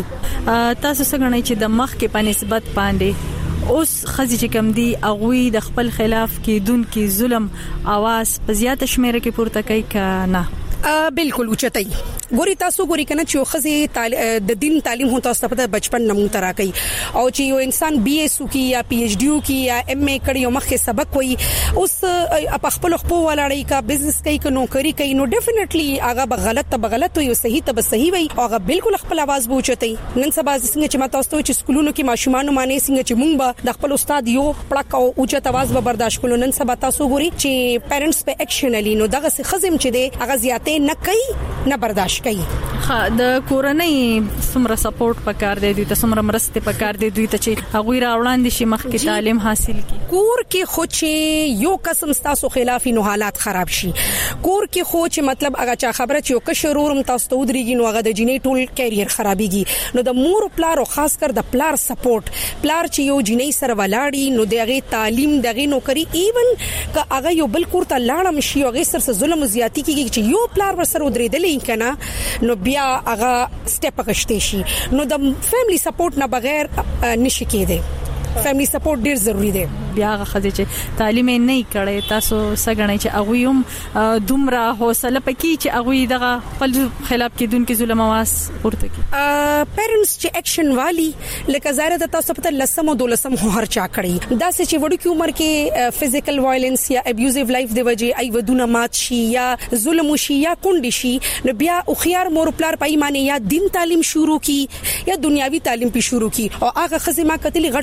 حاصلې تاسو څنګه چې د مخ کې په نسبت باندې اوس خزي چې کم دي اغوي د خپل خلاف کې دن کې ظلم आवाज په زیاته شمیره کې پورته کوي کنه بالکل اوچتای ګوري تاسو ګوري کنه چې خزه د دین تعلیم هو تاسو په بچپن نمو ترا کوي او چې یو انسان بي اس کی یا پی ایچ ډی کی یا ایم ای کړي یو مخه سبق کوي اوس په خپل خپل ولاړی کا بزنس کوي ک نوکری کوي نو ډیفینیټلی هغه به غلط ته غلط وي او صحیح ته صحیح وي او هغه بالکل خپل आवाज بوچتای نن سبا څنګه چې ما تاسو ته چې سکولونو کې ماشومان معنی څنګه چې مونږ به د خپل استاد یو پړک او اوچت आवाज به برداشت کولو نن سبا تاسو ګوري چې پیرنټس په اکشن علی نو دغه خزم چې دی هغه زیاته نه کوي نه برداشت کوي ها د کورنۍ څومره سپورټ پکار دی دوی ته څومره مرسته پکار دی دوی ته چې هغه را وړاندې شي مخکې تعلیم حاصل کړي کور کې خو چې یو قسم تاسو خلاف نو حالات خراب شي کور کې خو چې مطلب هغه چا خبره چې یو کشرورم تاسو ته ودرېږي نو هغه د جنې ټول کیریئر خرابېږي نو د مور پلار او خاص کر د پلار سپورټ پلار چې یو جنې سره ولاړی نو دغه تعلیم دغه نوکری ایون ک هغه یو بل کور ته لاړم شي او غیر سره ظلم زیاتی کیږي چې یو پلار ور سره ودرېدلې کنه نو بیا هغه سټپ غشته شي نو د فیملی سپورټ نه بغیر نشي کېده فیملی سپورټ ډیر ضروری دی بیا هغه خځه چې تعلیم نه کړي تاسو سګنئ چې هغه هم دومره حوصله پکې چې هغه دغه خپل خلاف کې دن کې ظلم आवाज ورته کی پیرنټس چې اکشن والی لکه زاره د تاسو په لسم او دولسم هر چا کړی دا چې وړو کې عمر کې فزیکل وایلنس یا ابیوزیو لایف دی وجه ای ودونه مات شي یا ظلم شي یا کونډ شي نو بیا او خيار مور پلار پېمانه یا دین تعلیم شروع کی یا دنیاوی تعلیم په شروع کی او هغه خزه ما کتلی غټو غټو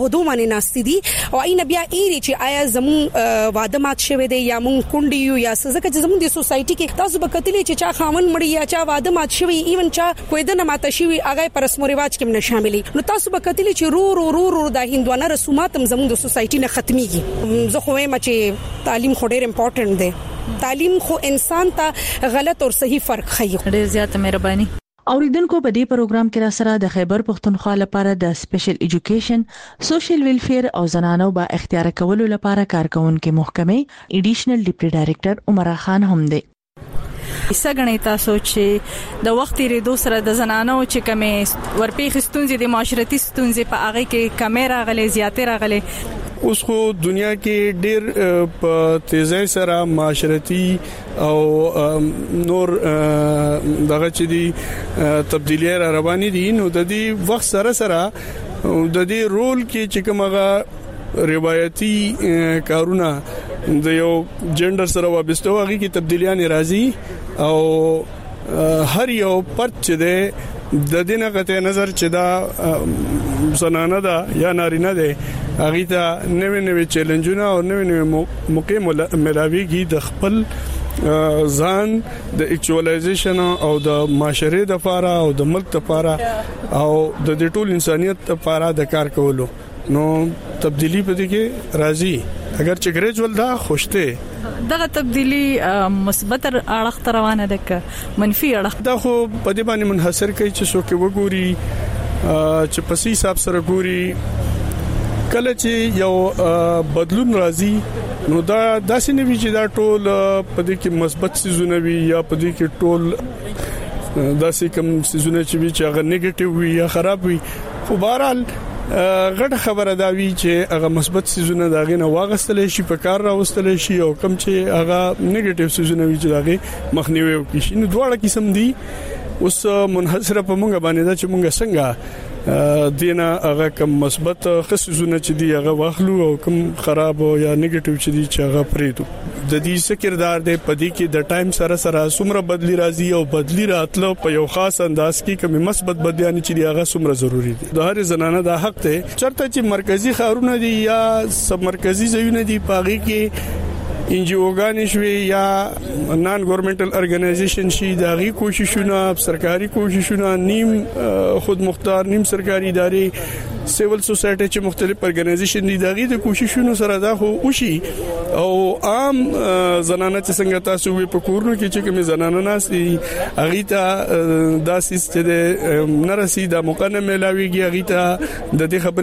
عہدو باندې ناشتي دي او اين بیا ایری چې آیا زمون واده مات شوه دي یا مون کونډیو یا څه چې زمون د سوسايټي کې تاسو به کتلې چې چا خاون مړی یا چا واده مات شوی ایون چا کوی د نه مات شوی هغه پر رسم او رواج کې نه شاملي نو تاسو به کتلې چې رو رو رو رو د هندوانه رسومات هم زمون د سوسايټي نه ختميږي زه خو وایم چې تعلیم خو ډېر امپورټنت دی تعلیم خو انسان ته غلط او صحیح فرق ښيي. ډېر زیاته مهرباني. اوریدونکو په دې پروګرام کې را سره د خیبر پختونخوا لپاره د سپیشل ایجوکیشن سوشل ویلفیر او زنانو با اختیار کولو لپاره کارکونکو محکمې ایډیشنل ډیپټي ډایریکټر عمر خان هم دی. سګنې تاسو چې د وخت ریدو سره د زنانو چې کمې ورپېخ ستونزې د معاشرتي ستونزې په هغه کې کیمرا غلې زیاتې راغلې اوس خو دنیا کې ډېر په تیزی سره معاشرتي او نور دغه چې دي تبدیلیه را روانې دي نو د دې وخت سره سره د دې رول کې چې کومه روایتي کارونه د یو جندر سره وابسته وږي کې تبدیلیاں راځي او هر یو پرت چې ده د دینه قطع نظر چې دا زنانه ده یا نارینه ده هغه ته نوې نوې چیلنجونه او نوې نوې موقع ملاويږي د خپل ځان د اکچوالایزیشن او د معاشره د لپاره او د ملک لپاره او د ټول انسانيت لپاره د کار کولو نو تبدیلی پدې کې راځي اگر چې ګریجوال دا خوشته دغه تبدیلی مثبت اړخ روانه ده ک منفي اړخ دا خو په دې باندې منحصر کوي چې څوک وګوري چې په سي حساب سره ګوري کله چې یو بدلون راځي نو دا داسې نه وی چې دا ټول په دې کې مثبت سيزونه وي یا په دې کې ټول داسې کوم سيزونه چې وي چې هغه نیگیټیو وي یا خراب وي خو بهرحال غټ خبره دا وی چې هغه مثبت سيزونه داغه نه واغستل شي په کار راوستل شي او کم چې هغه نیگیټیو سيزونه وي چې داغه مخنیوي وکړي نو دواړه قسم دي اوس منحصر په مونږ باندې دا چې مونږ څنګه دینه هغه کوم مثبت خصوصونه چې دی هغه واخلو او کوم خراب او یا نیگیټیو چې دی چې هغه پریدو د دې سکردار د پدې کې د ټایم سره سره سمره بدلی راځي او بدلی راتلو په یو خاص انداز کې کوم مثبت بدلیان چې دی هغه سمره ضروری دي د هر زنانه د حق ته چرته چې مرکزی خارونه دي یا سب مرکزی ځایونه دي پاغي کې انجیوګان شوي یا نان ګورنمنټل ارګنایزیشن شي داغي کوششونه سرکاري کوششونه نیم خود مختار نیم سرکاري ادارې سیول سوسایټي چې مختلف ارګنایزیشن دي داغي د کوششونو سره دا خو وشي او عام زنانه چې څنګه تاسو وي په کورونو کې چې کوم زنانه ناس دي اغه ته دا سیستم نرسي د مقننه ملاويږي اغه ته د دې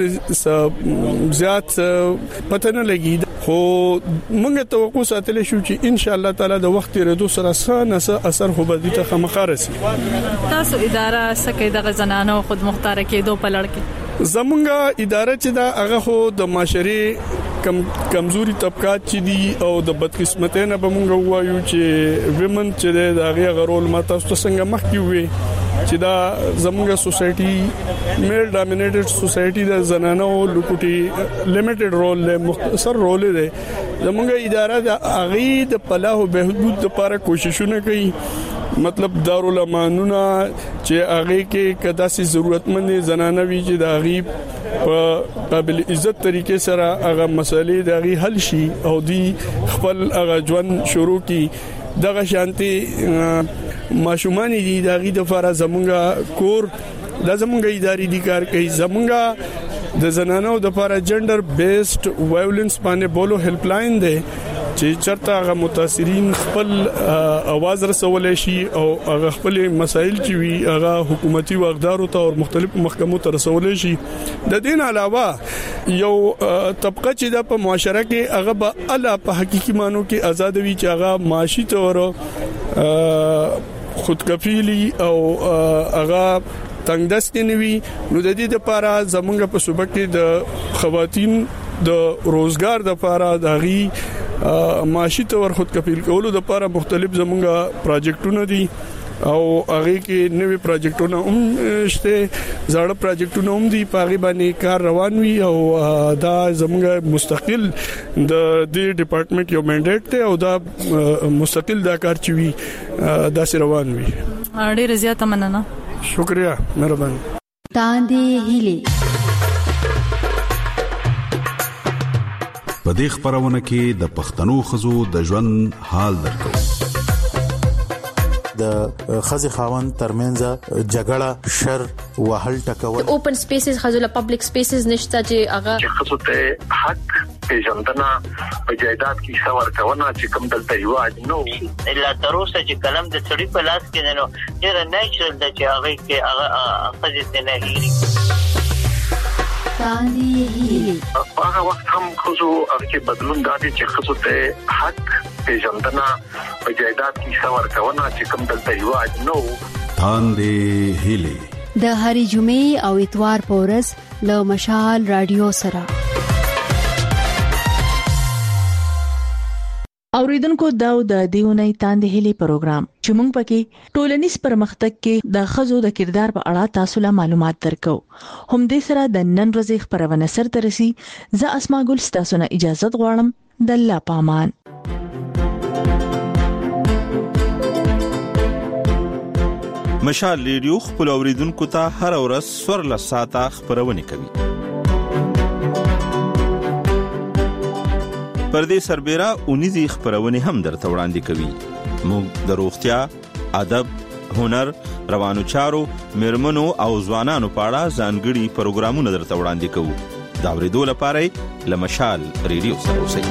خبرې زیات پته نه لګي خو موږ توقع ساتل شو چې ان شاء الله تعالی د وخت ردو سره سره اثر خو به دې ته خامخارسي تاسو اداره سکه د غزنانو خود مختار کېدو په لړ کې زمونږه اداره چې دا هغه خو د معاشري کم کمزوري طبقات چې دي او د بدقسمتۍ نه به مونږ وایو چې ویمن چې دا هغه غرول ماته څنګه مخکې وي چې دا زموږه سوسايټي میل ډامینیټډ سوسايټي د زنانو لوکوټي لیمیټډ رول له مختصر رول دی زموږه اداره د اغي د پلاه او بهبود لپاره کوششونه کوي مطلب دارالامانونه چې هغه کې کدا سي ضرورتمند زنانه وي چې د هغه په قابل عزت طریقې سره هغه مسلې د هغه حل شي او دی خپل هغه ژوند شروع کی دغه شانتي ماشومان دي دغه د لپاره زمونږه کور د زمونږه اداري دي کار کوي زمونږه د زنانو د لپاره جندر بیسډ وایولنس باندې بولو هیلپ لاین دی چې چرته هغه متاثرین خپل आवाज رسولای شي او هغه خپل مسایل چې وي هغه حکومتي واقدارو ته او مختلف محکمو ته رسولای شي د دین علاوه یو طبقه چې د په معاشره کې هغه به اعلی په حقيقي مانو کې آزاد وي چې هغه معاشي تور خودکفیلی او هغه تنگ دستی نوي نو د دې لپاره زمونږ په صوبه کې د خواتین د روزګار د لپاره دغي معاشي تور خودکفیل کولو د لپاره مختلف زمونږه پروجیکټونه دي او هغه کې نوې پروجیکټونه هم شته زړه پروجیکټونه هم دي په هغه باندې کار روان وي او دا زموږ مستقل د دې ډپارټمنټ یو منډیټ ته او دا مستقل دا کار چوي دا سره روان وي ډېر زیاته مننه شکریا مهرباني تاندې هلي په دې خبرونه کې د پښتنو خزو د ژوند حال درکو. د خزي خاوند ترمنځ جګړه شر وهل ټکول اوپن سپیسز خزو پبلک سپیسز نشته چې هغه خزو ته حق پیژندنه په جایداد کې څور کونه چې کوم دلته یواج نو الا تر اوسه چې کلم د سړي په لاس کې نه نو ډیر نیچرل د چې هغه کې هغه خزي نه هېري هغه وخت هم خزو هغه بدلون دادي چې خزو ته حق پیژندنه په جایداد کې څور کونه چې کوم دلته یواج نو تاندې هلي د هری جمعې او اتوار پورز له مشال رادیو سره اوریدونکو دا د دیونی تاندې هلي پروګرام چې موږ پکې ټولنیز پرمختګ کې د خزو د کردار په اړه تاسو ته معلومات درکو. هم دې سره د نن ورځې خبرونه سر ترسي. زه اسماء ګل ستاسو نه اجازه غواړم. د الله پامان. مشال ریډیو خپل اوریدونکو ته هر ورځ سورله ساعته خبرونه کوي. پردې سربېره اونیزي خبرونه هم درته وړاندې کوي. موږ د روغتیا، ادب، هنر، روانو چارو، مرمنو او ځوانانو په اړه ځانګړي پروګرامونه درته وړاندې کوو. دا ورېدو لپاره له مشال ریډیو سره اوسئ.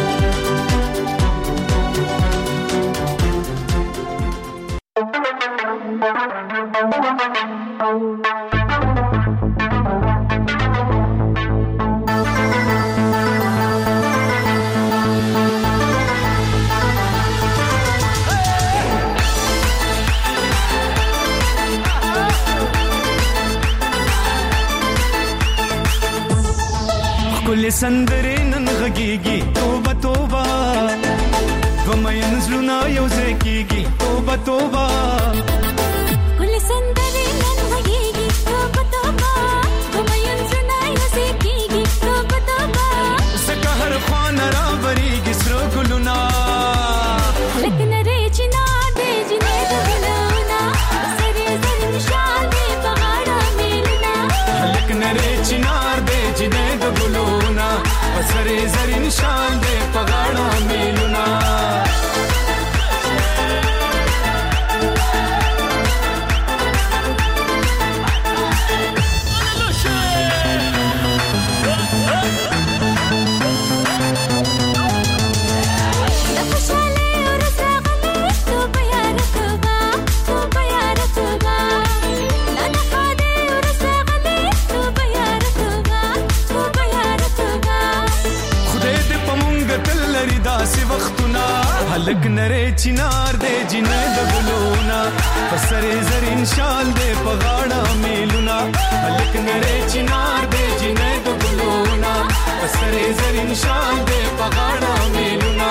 کل سندره نن غږیږي توبه توبه ومین زلونا یو ځکیږي توبه توبه کل سندره نن غږیږي توبه توبه ومین زلونا یو ځکیږي توبه توبه زکه هر خوان را بریږي سر ګلونا لکه نری چنا دې جنې ګلونا سری زری نشان دې پغاړه میلنا لکه نری چنا دې جنې ګلونا سری زری نشان دې پغاړه میلنا هلک نری چنار دې جنې د ګلونا پسرې زرین شال دې پغاړه میلونا هلک نری چنار دې جنې د ګلونا پسرې زرین شال دې پغاړه میلونا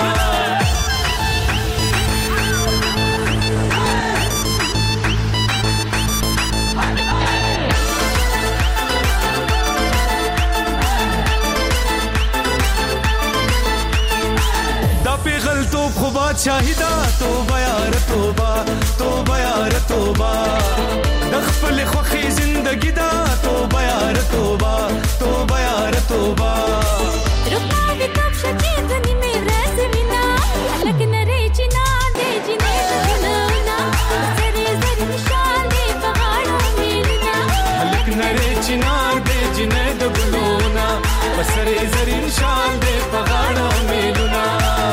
تو خوبا شاهدا توبه یار توبه توبه یار توبه د خپل خوخي زندگی دا توبه یار توبه توبه یار توبه رکا دې تب شچې دني مې رسمینا لکه نری چنا دې جنې ګلونا سری زری نشان دې پغاړه میلنا لکه نری چنا دې جنې ګلونا سری زری نشان دې پغاړه میلنا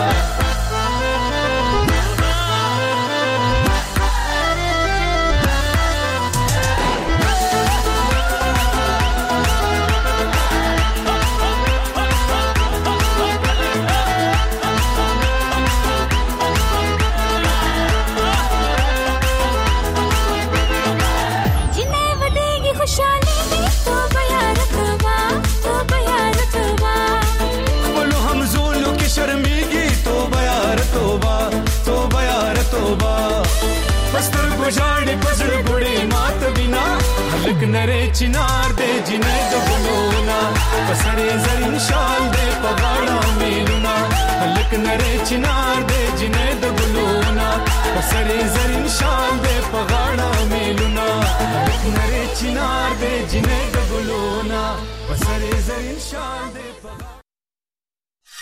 ژړې پزړ ګړې مات بنا هلک نری چنار دې جنې د ګلونا پسرې زرین شال دې پغاړه میلونا هلک نری چنار دې جنې د ګلونا پسرې زرین شال دې پغاړه میلونا هلک نری چنار دې جنې د ګلونا پسرې زرین شال